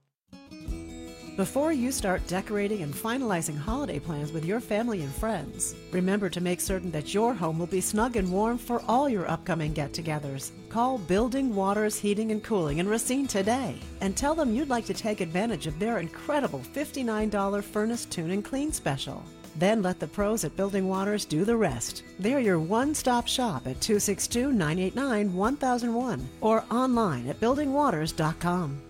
Before you start decorating and finalizing holiday plans with your family and friends, remember to make certain that your home will be snug and warm for all your upcoming get-togethers. Call Building Waters Heating and Cooling in Racine today and tell them you'd like to take advantage of their incredible $59 furnace tune and clean special. Then let the pros at Building Waters do the rest. They're your one-stop shop at 262-989-1001 or online at buildingwaters.com.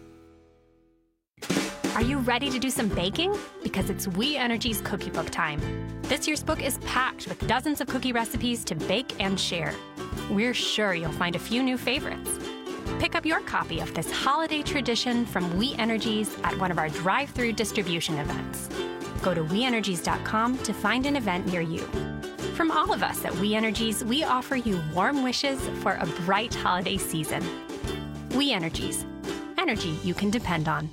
Are you ready to do some baking? Because it's We Energy's Cookie Book time. This year's book is packed with dozens of cookie recipes to bake and share. We're sure you'll find a few new favorites. Pick up your copy of this holiday tradition from We Energies at one of our drive-through distribution events. Go to WeEnergies.com to find an event near you. From all of us at We Energies, we offer you warm wishes for a bright holiday season. We Energies. Energy you can depend on.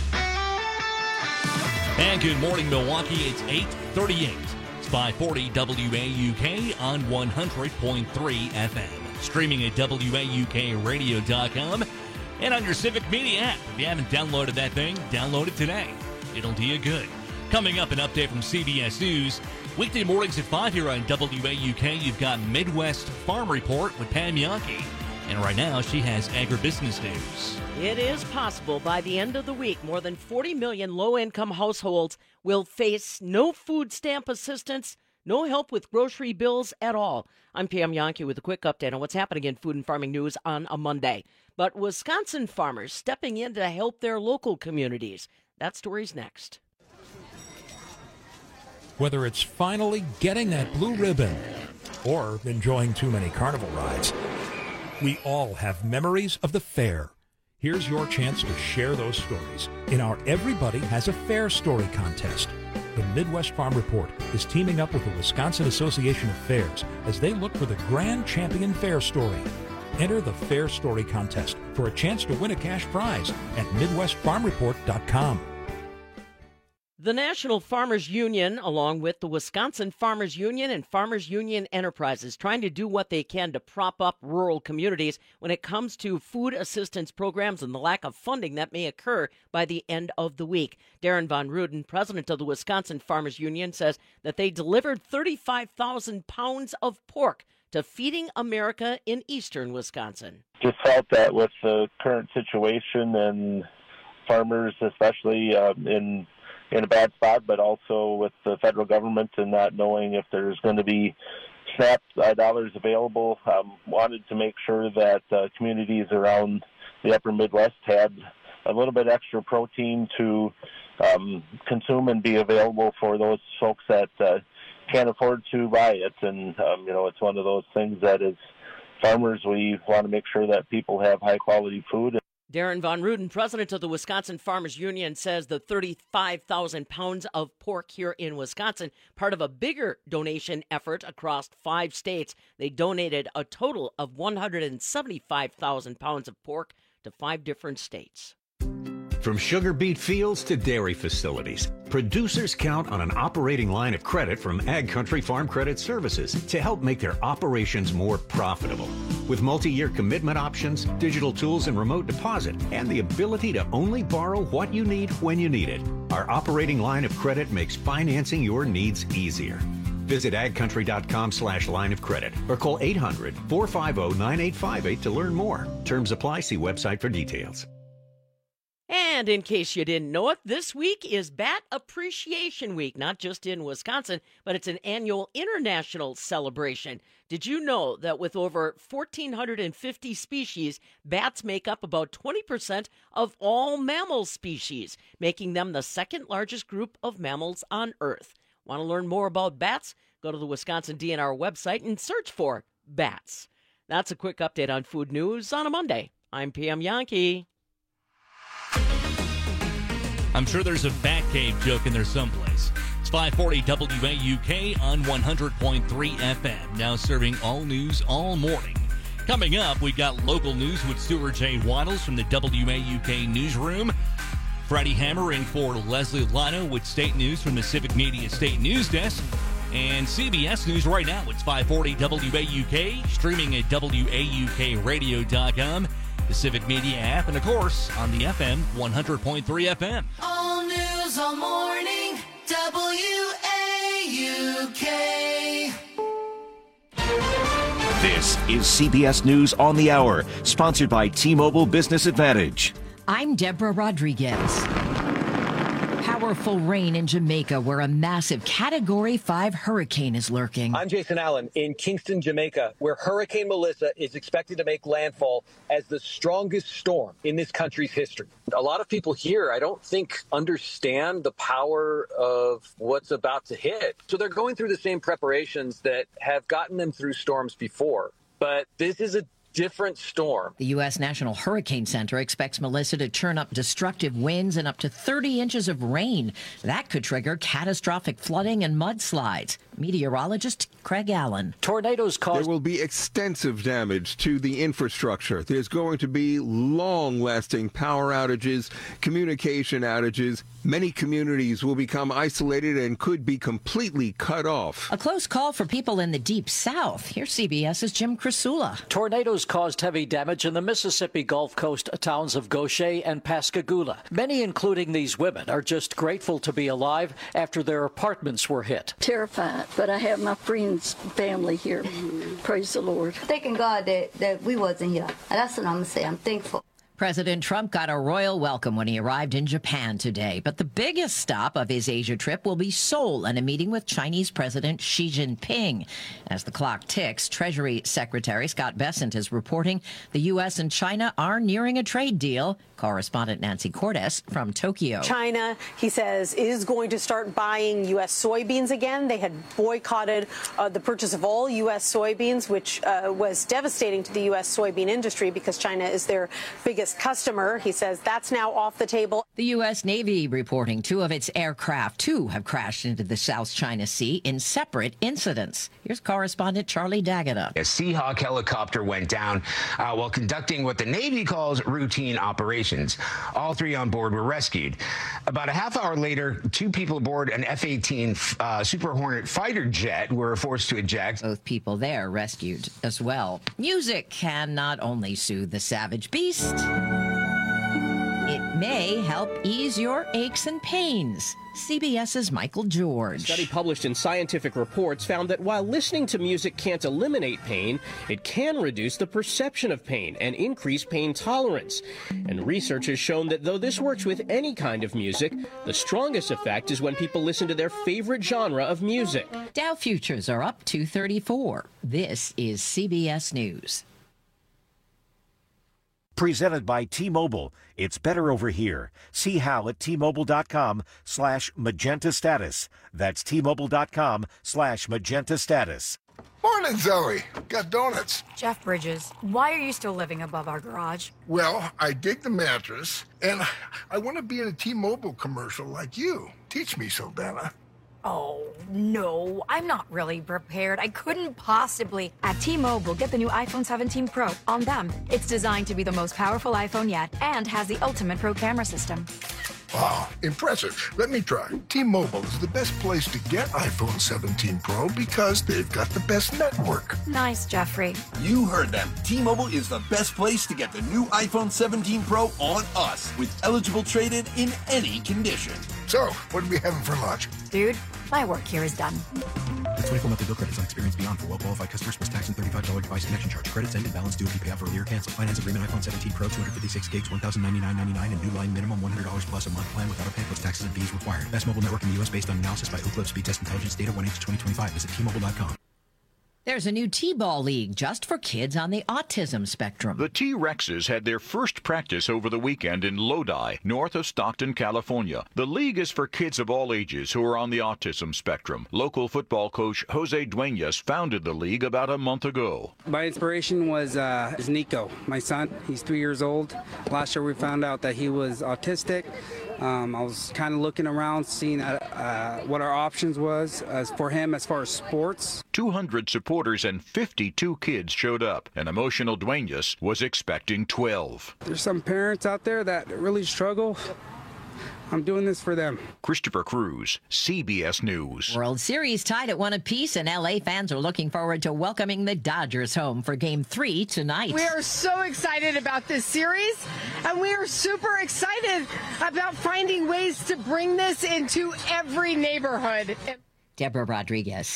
And good morning, Milwaukee. It's 8:38. It's 540 WAUK on 100.3 FM. Streaming at WAUKradio.com and on your Civic Media app. If you haven't downloaded that thing, download it today. It'll do you good. Coming up, an update from CBS News. Weekday mornings at 5 here on WAUK, you've got Midwest Farm Report with Pam Bianchi. And right now, she has agribusiness news. It is possible by the end of the week, more than 40 million low-income households will face no food stamp assistance, no help with grocery bills at all. I'm Pam Bianchi with a quick update on what's happening in food and farming news on a Monday. But Wisconsin farmers stepping in to help their local communities. That story's next. Whether it's finally getting that blue ribbon or enjoying too many carnival rides, we all have memories of the fair. Here's your chance to share those stories in our Everybody Has a Fair Story contest. The Midwest Farm Report is teaming up with the Wisconsin Association of Fairs as they look for the grand champion fair story. Enter the Fair Story contest for a chance to win a cash prize at MidwestFarmReport.com. The National Farmers Union, along with the Wisconsin Farmers Union and Farmers Union Enterprises, trying to do what they can to prop up rural communities when it comes to food assistance programs and the lack of funding that may occur by the end of the week. Darren Von Ruden, president of the Wisconsin Farmers Union, says that they delivered 35,000 pounds of pork to Feeding America in eastern Wisconsin. Just felt that with the current situation and farmers, especially in in a bad spot, but also with the federal government and not knowing if there's going to be SNAP dollars available. Wanted to make sure that communities around the upper Midwest had a little bit extra protein to consume and be available for those folks that can't afford to buy it. And, it's one of those things that as farmers, we want to make sure that people have high-quality food. Darren Von Ruden, president of the Wisconsin Farmers Union, says the 35,000 pounds of pork here in Wisconsin, part of a bigger donation effort across 5 states. They donated a total of 175,000 pounds of pork to 5 different states. From sugar beet fields to dairy facilities, producers count on an operating line of credit from Ag Country Farm Credit Services to help make their operations more profitable. With multi-year commitment options, digital tools and remote deposit, and the ability to only borrow what you need when you need it, our operating line of credit makes financing your needs easier. Visit agcountry.com/line of credit or call 800-450-9858 to learn more. Terms apply. See website for details. And in case you didn't know it, this week is Bat Appreciation Week, not just in Wisconsin, but it's an annual international celebration. Did you know that with over 1,450 species, bats make up about 20% of all mammal species, making them the second largest group of mammals on Earth? Want to learn more about bats? Go to the Wisconsin DNR website and search for bats. That's a quick update on food news on a Monday. I'm PM Yankee. I'm sure there's a Batcave joke in there someplace. It's 540 WAUK on 100.3 FM, now serving all news all morning. Coming up, we got local news with Stuart J. Waddles from the WAUK newsroom. Freddie Hammer in for Leslie Lano with state news from the Civic Media State News Desk. And CBS News right now, it's 540 WAUK, streaming at WAUKradio.com. The Civic Media app, and of course, on the FM 100.3 FM. All news all morning, WAUK. This is CBS News on the Hour, sponsored by T-Mobile Business Advantage. I'm Deborah Rodriguez. Powerful rain in Jamaica, where a massive Category 5 hurricane is lurking. I'm Jason Allen in Kingston, Jamaica, where Hurricane Melissa is expected to make landfall as the strongest storm in this country's history. A lot of people here, I don't think, understand the power of what's about to hit. So they're going through the same preparations that have gotten them through storms before. But this is a different storm. The U.S. National Hurricane Center expects Melissa to churn up destructive winds and up to 30 inches of rain. That could trigger catastrophic flooding and mudslides. Meteorologist Craig Allen. Tornadoes cause... There will be extensive damage to the infrastructure. There's going to be long-lasting power outages, communication outages. Many communities will become isolated and could be completely cut off. A close call for people in the Deep South. Here's CBS's Jim Krasula. Tornadoes caused heavy damage in the Mississippi Gulf Coast towns of Goshen and Pascagoula. Many, including these women, are just grateful to be alive after their apartments were hit. Terrified, but I have my friends, family here. Praise the Lord. Thanking God that we wasn't here. That's what I'm going to say. I'm thankful. President Trump got a royal welcome when he arrived in Japan today. But the biggest stop of his Asia trip will be Seoul and a meeting with Chinese President Xi Jinping. As the clock ticks, Treasury Secretary Scott Bessent is reporting the U.S. and China are nearing a trade deal. Correspondent Nancy Cordes from Tokyo. China, he says, is going to start buying U.S. soybeans again. They had boycotted the purchase of all U.S. soybeans, which was devastating to the U.S. soybean industry because China is their biggest customer. He says that's now off the table. The U.S. Navy reporting 2 of its aircraft, 2 have crashed into the South China Sea in separate incidents. Here's correspondent Charlie D'Agata. A Seahawk helicopter went down while conducting what the Navy calls routine operations. All 3 on board were rescued. About a half hour later, 2 people aboard an F-18 Super Hornet fighter jet were forced to eject. Both people there rescued as well. Music can not only soothe the savage beast, it may help ease your aches and pains. CBS's Michael George. A study published in Scientific Reports found that while listening to music can't eliminate pain, it can reduce the perception of pain and increase pain tolerance. And research has shown that though this works with any kind of music, the strongest effect is when people listen to their favorite genre of music. Dow futures are up 234. This is CBS News. Presented by T-Mobile. It's better over here. See how at T-Mobile.com/Magenta Status. That's T-Mobile.com/Magenta Status. Morning, Zoe. Got donuts. Jeff Bridges, why are you still living above our garage? Well, I dig the mattress, and I want to be in a T-Mobile commercial like you. Teach me, Saldana. Oh, no, I'm not really prepared. I couldn't possibly. At T-Mobile, get the new iPhone 17 Pro on them. It's designed to be the most powerful iPhone yet and has the ultimate pro camera system. Wow, impressive. Let me try. T-Mobile is the best place to get iPhone 17 Pro because they've got the best network. Nice, Jeffrey. You heard them. T-Mobile is the best place to get the new iPhone 17 Pro on us with eligible trade-in in any condition. So, what are we having for lunch? Dude, my work here is done. The 24-monthly bill credits on experience beyond for well-qualified customers plus tax and $35 device connection charge. Credits end and balance due if you pay off earlier. Cancel. Finance agreement iPhone 17 Pro 256 gigs, $1,099.99 and new line minimum $100 plus a month plan without a pay plus taxes and fees required. Best mobile network in the U.S. based on analysis by Ookla Speed Test Intelligence data 1H2025. Visit T-Mobile.com. There's a new T-ball league just for kids on the autism spectrum. The T-Rexes had their first practice over the weekend in Lodi, north of Stockton, California. The league is for kids of all ages who are on the autism spectrum. Local football coach Jose Duenas founded the league about a month ago. My inspiration was Nico, my son. He's 3 years old. Last year we found out that he was autistic. I was kind of looking around, seeing what our options was for him as far as sports. 200 supporters and 52 kids showed up, and emotional Duenas was expecting 12. There's some parents out there that really struggle. I'm doing this for them. Christopher Cruz, CBS News. World Series tied at 1 apiece, and LA fans are looking forward to welcoming the Dodgers home for Game 3 tonight. We are so excited about this series, and we are super excited about finding ways to bring this into every neighborhood. Deborah Rodriguez.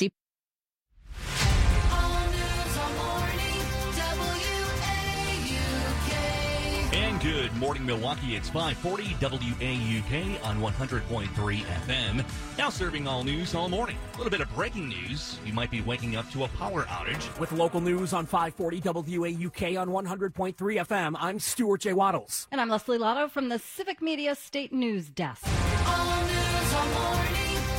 And good morning, Milwaukee. It's 540 WAUK on 100.3 FM. Now serving all news all morning. A little bit of breaking news. You might be waking up to a power outage. With local news on 540 WAUK on 100.3 FM, I'm Stuart J. Waddles. And I'm Leslie Lotto from the Civic Media State News Desk. All news all morning,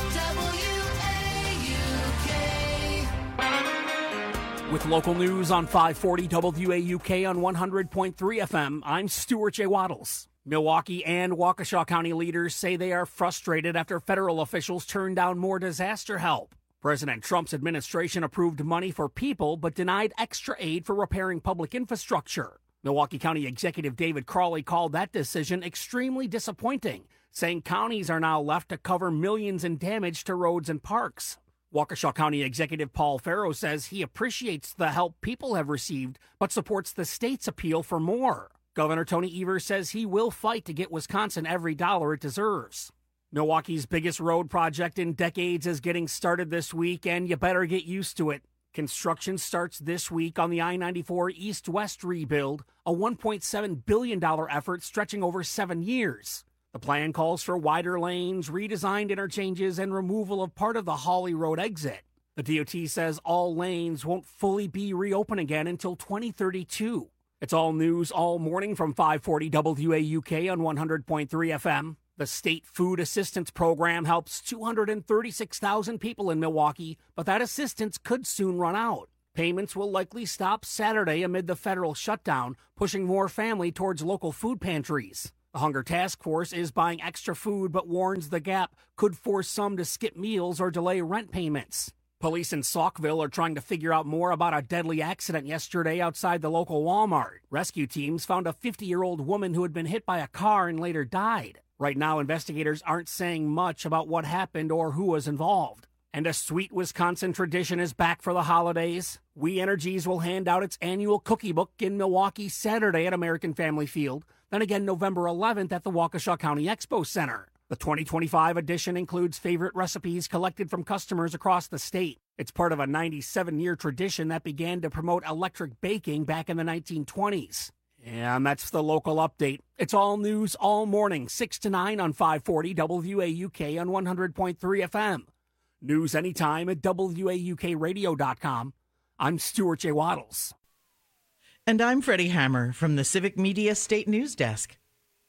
With local news on 540 WAUK on 100.3 FM, I'm Stuart J. Waddles. Milwaukee and Waukesha County leaders say they are frustrated after federal officials turned down more disaster help. President Trump's administration approved money for people but denied extra aid for repairing public infrastructure. Milwaukee County Executive David Crawley called that decision extremely disappointing, saying counties are now left to cover millions in damage to roads and parks. Waukesha County Executive Paul Farrow says he appreciates the help people have received, but supports the state's appeal for more. Governor Tony Evers says he will fight to get Wisconsin every dollar it deserves. Milwaukee's biggest road project in decades is getting started this week, and you better get used to it. Construction starts this week on the I-94 East-West rebuild, a $1.7 billion effort stretching over 7 years. The plan calls for wider lanes, redesigned interchanges, and removal of part of the Hawley Road exit. The DOT says all lanes won't fully be reopened again until 2032. It's all news all morning from 540 WAUK on 100.3 FM. The State Food Assistance Program helps 236,000 people in Milwaukee, but that assistance could soon run out. Payments will likely stop Saturday amid the federal shutdown, pushing more family towards local food pantries. The Hunger Task Force is buying extra food but warns the gap could force some to skip meals or delay rent payments. Police in Saukville are trying to figure out more about a deadly accident yesterday outside the local Walmart. Rescue teams found a 50-year-old woman who had been hit by a car and later died. Right now, investigators aren't saying much about what happened or who was involved. And a sweet Wisconsin tradition is back for the holidays. We Energies will hand out its annual cookie book in Milwaukee Saturday at American Family Field. then again November 11th at the Waukesha County Expo Center. The 2025 edition includes favorite recipes collected from customers across the state. It's part of a 97-year tradition that began to promote electric baking back in the 1920s. And that's the local update. It's all news all morning, 6 to 9 on 540 WAUK on 100.3 FM. News anytime at WAUKradio.com. I'm Stuart J. Waddles. And I'm Freddie Hammer from the Civic Media State News Desk.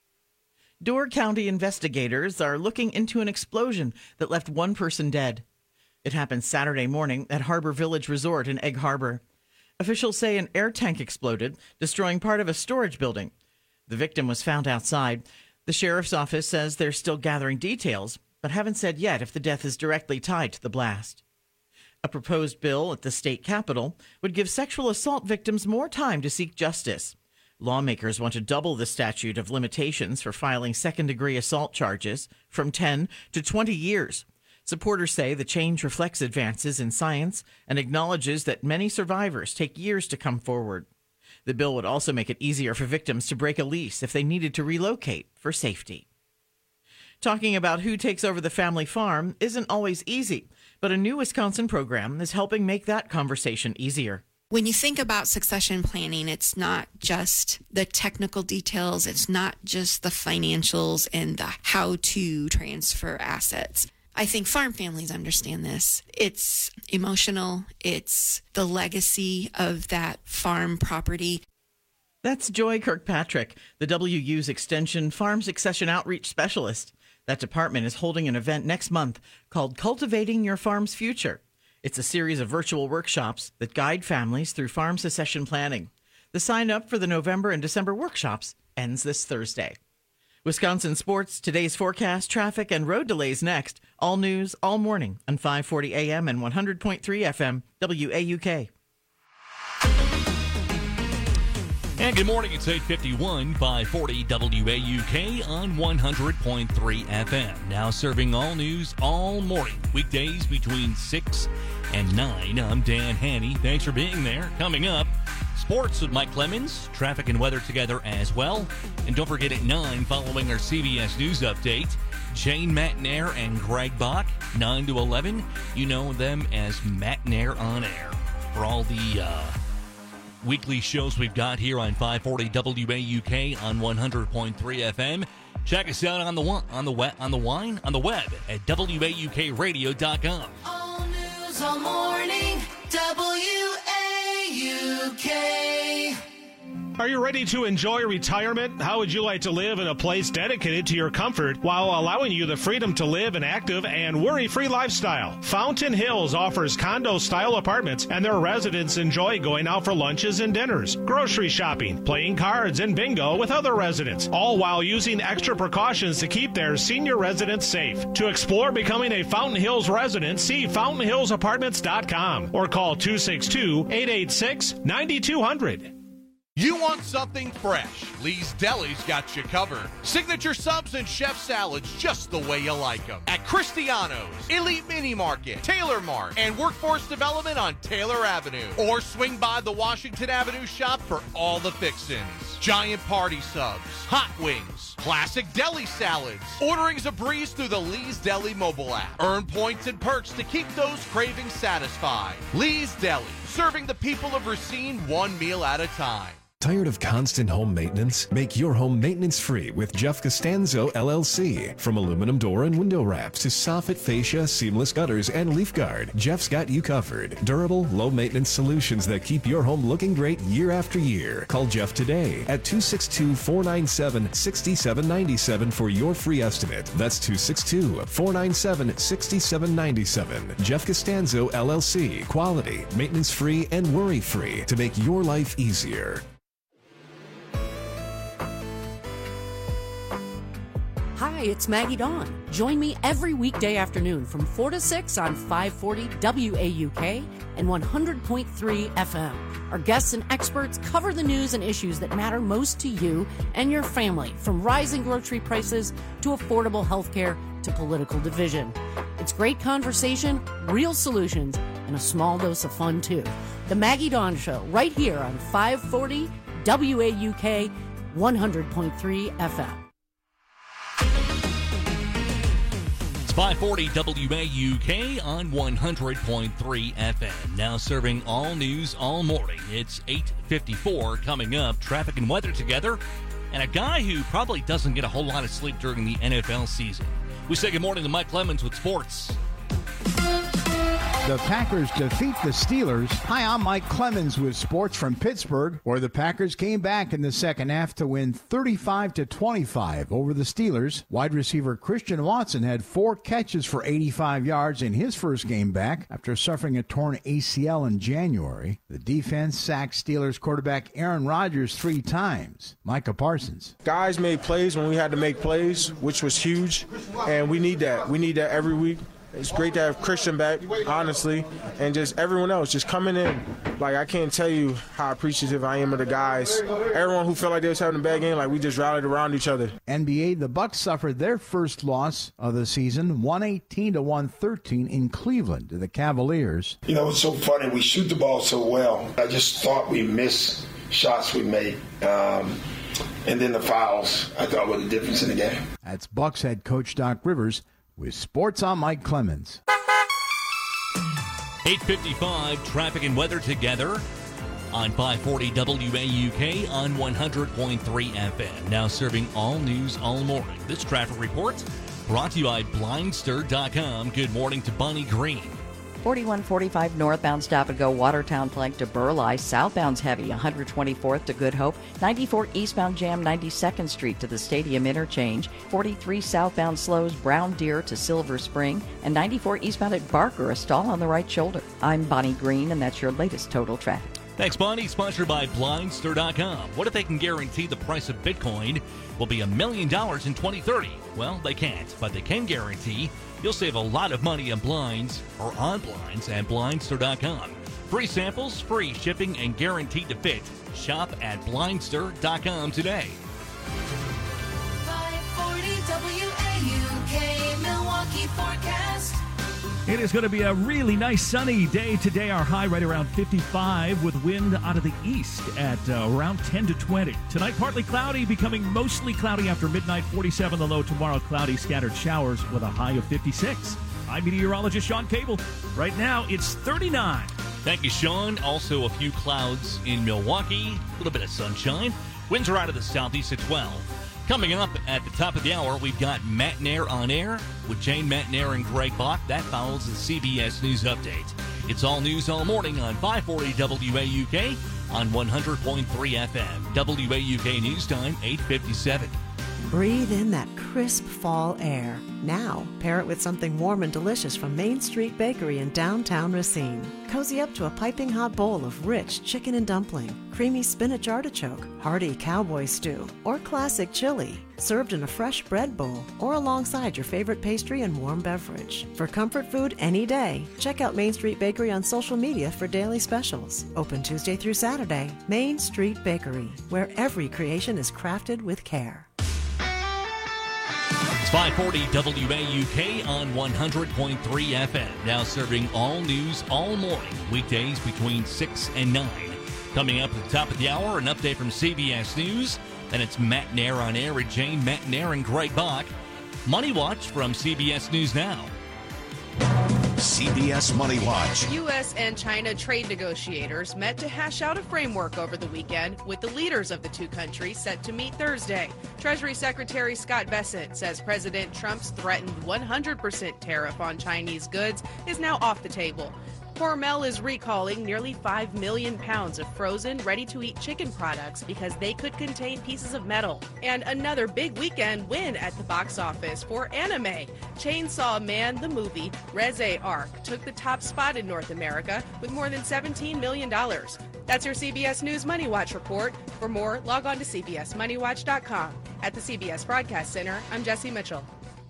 Door County investigators are looking into an explosion that left one person dead. It happened Saturday morning at Harbor Village Resort in Egg Harbor. Officials say an air tank exploded, destroying part of a storage building. The victim was found outside. The sheriff's office says they're still gathering details, but haven't said yet if the death is directly tied to the blast. A proposed bill at the state capitol would give sexual assault victims more time to seek justice. Lawmakers want to double the statute of limitations for filing second-degree assault charges from 10 to 20 years. Supporters say the change reflects advances in science and acknowledges that many survivors take years to come forward. The bill would also make it easier for victims to break a lease if they needed to relocate for safety. Talking about who takes over the family farm isn't always easy, but a new Wisconsin program is helping make that conversation easier. When you think about succession planning, it's not just the technical details, it's not just the financials and the how to transfer assets. I think farm families understand this. It's emotional, it's the legacy of that farm property. That's Joy Kirkpatrick, the WU's Extension Farm Succession Outreach Specialist. That department is holding an event next month called Cultivating Your Farm's Future. It's a series of virtual workshops that guide families through farm succession planning. The sign up for the November and December workshops ends this Thursday. Wisconsin sports, today's forecast, traffic, and road delays next. All news, all morning on 540 AM and 100.3 FM, WAUK. And good morning, it's 8:51, 540 WAUK on 100.3 FM. Now serving all news all morning, weekdays between 6 and 9. I'm Dan Haney. Thanks for being there. Coming up, sports with Mike Clemens, traffic and weather together as well. And don't forget at 9, following our CBS News update, Jane Matnair and Greg Bach, 9 to 11. You know them as Matnair on Air. For all the weekly shows we've got here on 540 WAUK on 100.3 FM. Check us out on the web at WAUKradio.com. All news all morning, WAUK. Are you ready to enjoy retirement? How would you like to live in a place dedicated to your comfort while allowing you the freedom to live an active and worry-free lifestyle? Fountain Hills offers condo-style apartments, and their residents enjoy going out for lunches and dinners, grocery shopping, playing cards, and bingo with other residents, all while using extra precautions to keep their senior residents safe. To explore becoming a Fountain Hills resident, see fountainhillsapartments.com or call 262-886-9200. You want something fresh? Lee's Deli's got you covered. Signature subs and chef salads just the way you like them. At Cristiano's, Elite Mini Market, Taylor Mart, and Workforce Development on Taylor Avenue. Or swing by the Washington Avenue shop for all the fixins. Giant party subs, hot wings, classic deli salads. Ordering's a breeze through the Lee's Deli mobile app. Earn points and perks to keep those cravings satisfied. Lee's Deli, serving the people of Racine one meal at a time. Tired of constant home maintenance? Make your home maintenance-free with Jeff Costanzo, LLC. From aluminum door and window wraps to soffit fascia, seamless gutters, and leaf guard, Jeff's got you covered. Durable, low-maintenance solutions that keep your home looking great year after year. Call Jeff today at 262-497-6797 for your free estimate. That's 262-497-6797. Jeff Costanzo, LLC. Quality, maintenance-free, and worry-free to make your life easier. Hi, it's Maggie Dawn. Join me every weekday afternoon from 4 to 6 on 540 WAUK and 100.3 FM. Our guests and experts cover the news and issues that matter most to you and your family, from rising grocery prices to affordable health care to political division. It's great conversation, real solutions, and a small dose of fun, too. The Maggie Dawn Show, right here on 540 WAUK, 100.3 FM. It's 540 WAUK on 100.3 FM. Now serving all news all morning. It's 8:54 coming up. Traffic and weather together. And a guy who probably doesn't get a whole lot of sleep during the NFL season. We say good morning to Mike Clemens with sports. The Packers defeat the Steelers. Hi, I'm Mike Clemens with sports from Pittsburgh, where the Packers came back in the second half to win 35-25 over the Steelers. Wide receiver Christian Watson had 4 catches for 85 yards in his first game back after suffering a torn ACL in January. The defense sacked Steelers quarterback Aaron Rodgers 3 times. Micah Parsons. Guys made plays when we had to make plays, which was huge, and we need that. We need that every week. It's great to have Christian back, honestly, and just everyone else just coming in. Like, I can't tell you how appreciative I am of the guys. Everyone who felt like they was having a bad game, like, we just rallied around each other. NBA, the Bucks suffered their first loss of the season, 118-113 in Cleveland to the Cavaliers. You know, it's so funny. We shoot the ball so well. I just thought we missed shots we made. And then the fouls, I thought, were the difference in the game. That's Bucks head coach Doc Rivers. With sports, I'm Mike Clemens. 8:55, traffic and weather together on 540 WAUK on 100.3 FM. Now serving all news all morning. This traffic report brought to you by Blindster.com. Good morning to Bonnie Green. 4145 northbound stop-and-go Watertown Plank to Burleigh. Southbound's heavy, 124th to Good Hope. 94 eastbound jam 92nd Street to the Stadium Interchange. 43 southbound slows Brown Deer to Silver Spring. And 94 eastbound at Barker, a stall on the right shoulder. I'm Bonnie Green, and that's your latest total traffic. Thanks, Bonnie. Sponsored by Blindster.com. What if they can guarantee the price of Bitcoin will be $1 million in 2030? Well, they can't, but they can guarantee you'll save a lot of money on blinds or on blinds at Blindster.com. Free samples, free shipping, and guaranteed to fit. Shop at Blindster.com today. 540 WAUK Milwaukee forecast. It is going to be a really nice sunny day today. Our high right around 55 with wind out of the east at around 10 to 20. Tonight, partly cloudy, becoming mostly cloudy after midnight. 47 the low. Tomorrow, cloudy, scattered showers with a high of 56. I'm meteorologist Sean Cable. Right now, it's 39. Thank you, Sean. Also, a few clouds in Milwaukee. A little bit of sunshine. Winds are out of the southeast at 12. Coming up at the top of the hour, we've got Matt Nair on air with Jane Matt Nair and Greg Bach. That follows the CBS News Update. It's all news all morning on 540 WAUK on 100.3 FM. WAUK News Time, 8:57. Breathe in that crisp fall air. Now, pair it with something warm and delicious from Main Street Bakery in downtown Racine. Cozy up to a piping hot bowl of rich chicken and dumpling, creamy spinach artichoke, hearty cowboy stew, or classic chili, served in a fresh bread bowl or alongside your favorite pastry and warm beverage. For comfort food any day, check out Main Street Bakery on social media for daily specials. Open Tuesday through Saturday. Main Street Bakery, where every creation is crafted with care. It's 540 WAUK on 100.3 FM. Now serving all news all morning. Weekdays between 6 and 9. Coming up at the top of the hour, an update from CBS News. Then it's Matt Nair on air with Jane Matt Nair and Greg Bach. Money Watch from CBS News Now. CBS Money Watch. U.S. and China trade negotiators met to hash out a framework over the weekend, with the leaders of the two countries set to meet Thursday. Treasury Secretary Scott Bessent says President Trump's threatened 100% tariff on Chinese goods is now off the table. Hormel is recalling nearly 5 million pounds of frozen, ready-to-eat chicken products because they could contain pieces of metal. And another big weekend win at the box office for anime. Chainsaw Man, the movie, Reze Arc, took the top spot in North America with more than $17 million. That's your CBS News Money Watch report. For more, log on to cbsmoneywatch.com. At the CBS Broadcast Center, I'm Jesse Mitchell.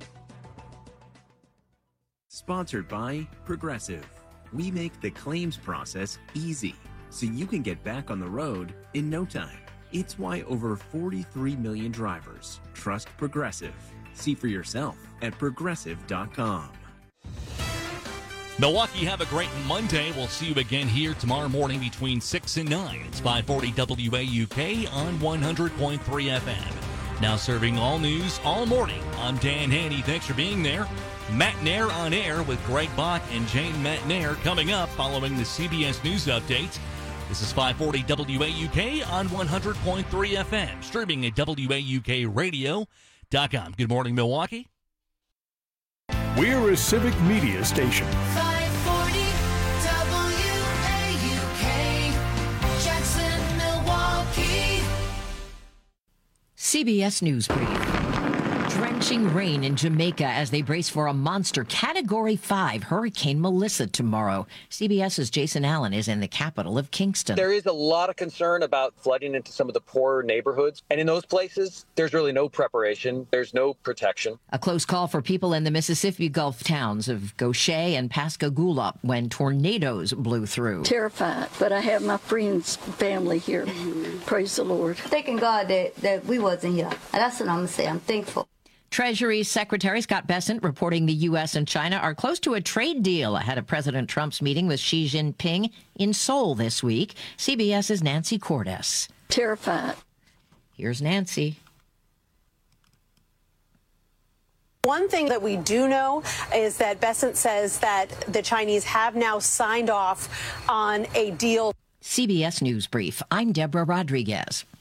Sponsored by Progressive. We make the claims process easy, so you can get back on the road in no time. It's why over 43 million drivers trust Progressive. See for yourself at Progressive.com. Milwaukee, have a great Monday. We'll see you again here tomorrow morning between 6 and 9. It's 540 WAUK on 100.3 FM. Now serving all news all morning. I'm Dan Haney. Thanks for being there. Matt Nair on air with Greg Bach and Jane Matt Nair coming up following the CBS News update. This is 540 WAUK on 100.3 FM. Streaming at WAUKradio.com. Good morning, Milwaukee. We're a civic media station. 540 WAUK, Jackson, Milwaukee. CBS News Brief. Drenching rain in Jamaica as they brace for a monster Category 5 Hurricane Melissa tomorrow. CBS's Jason Allen is in the capital of Kingston. There is a lot of concern about flooding into some of the poorer neighborhoods. And in those places, there's really no preparation. There's no protection. A close call for people in the Mississippi Gulf towns of Goshen and Pascagoula when tornadoes blew through. Terrified, but I have my friends, family here. Praise the Lord. Thanking God that we wasn't here. That's what I'm going to say. I'm thankful. Treasury Secretary Scott Bessent reporting the U.S. and China are close to a trade deal ahead of President Trump's meeting with Xi Jinping in Seoul this week. CBS's Nancy Cordes. Terrified. Here's Nancy. One thing that we do know is that Bessent says that the Chinese have now signed off on a deal. CBS News Brief. I'm Deborah Rodriguez.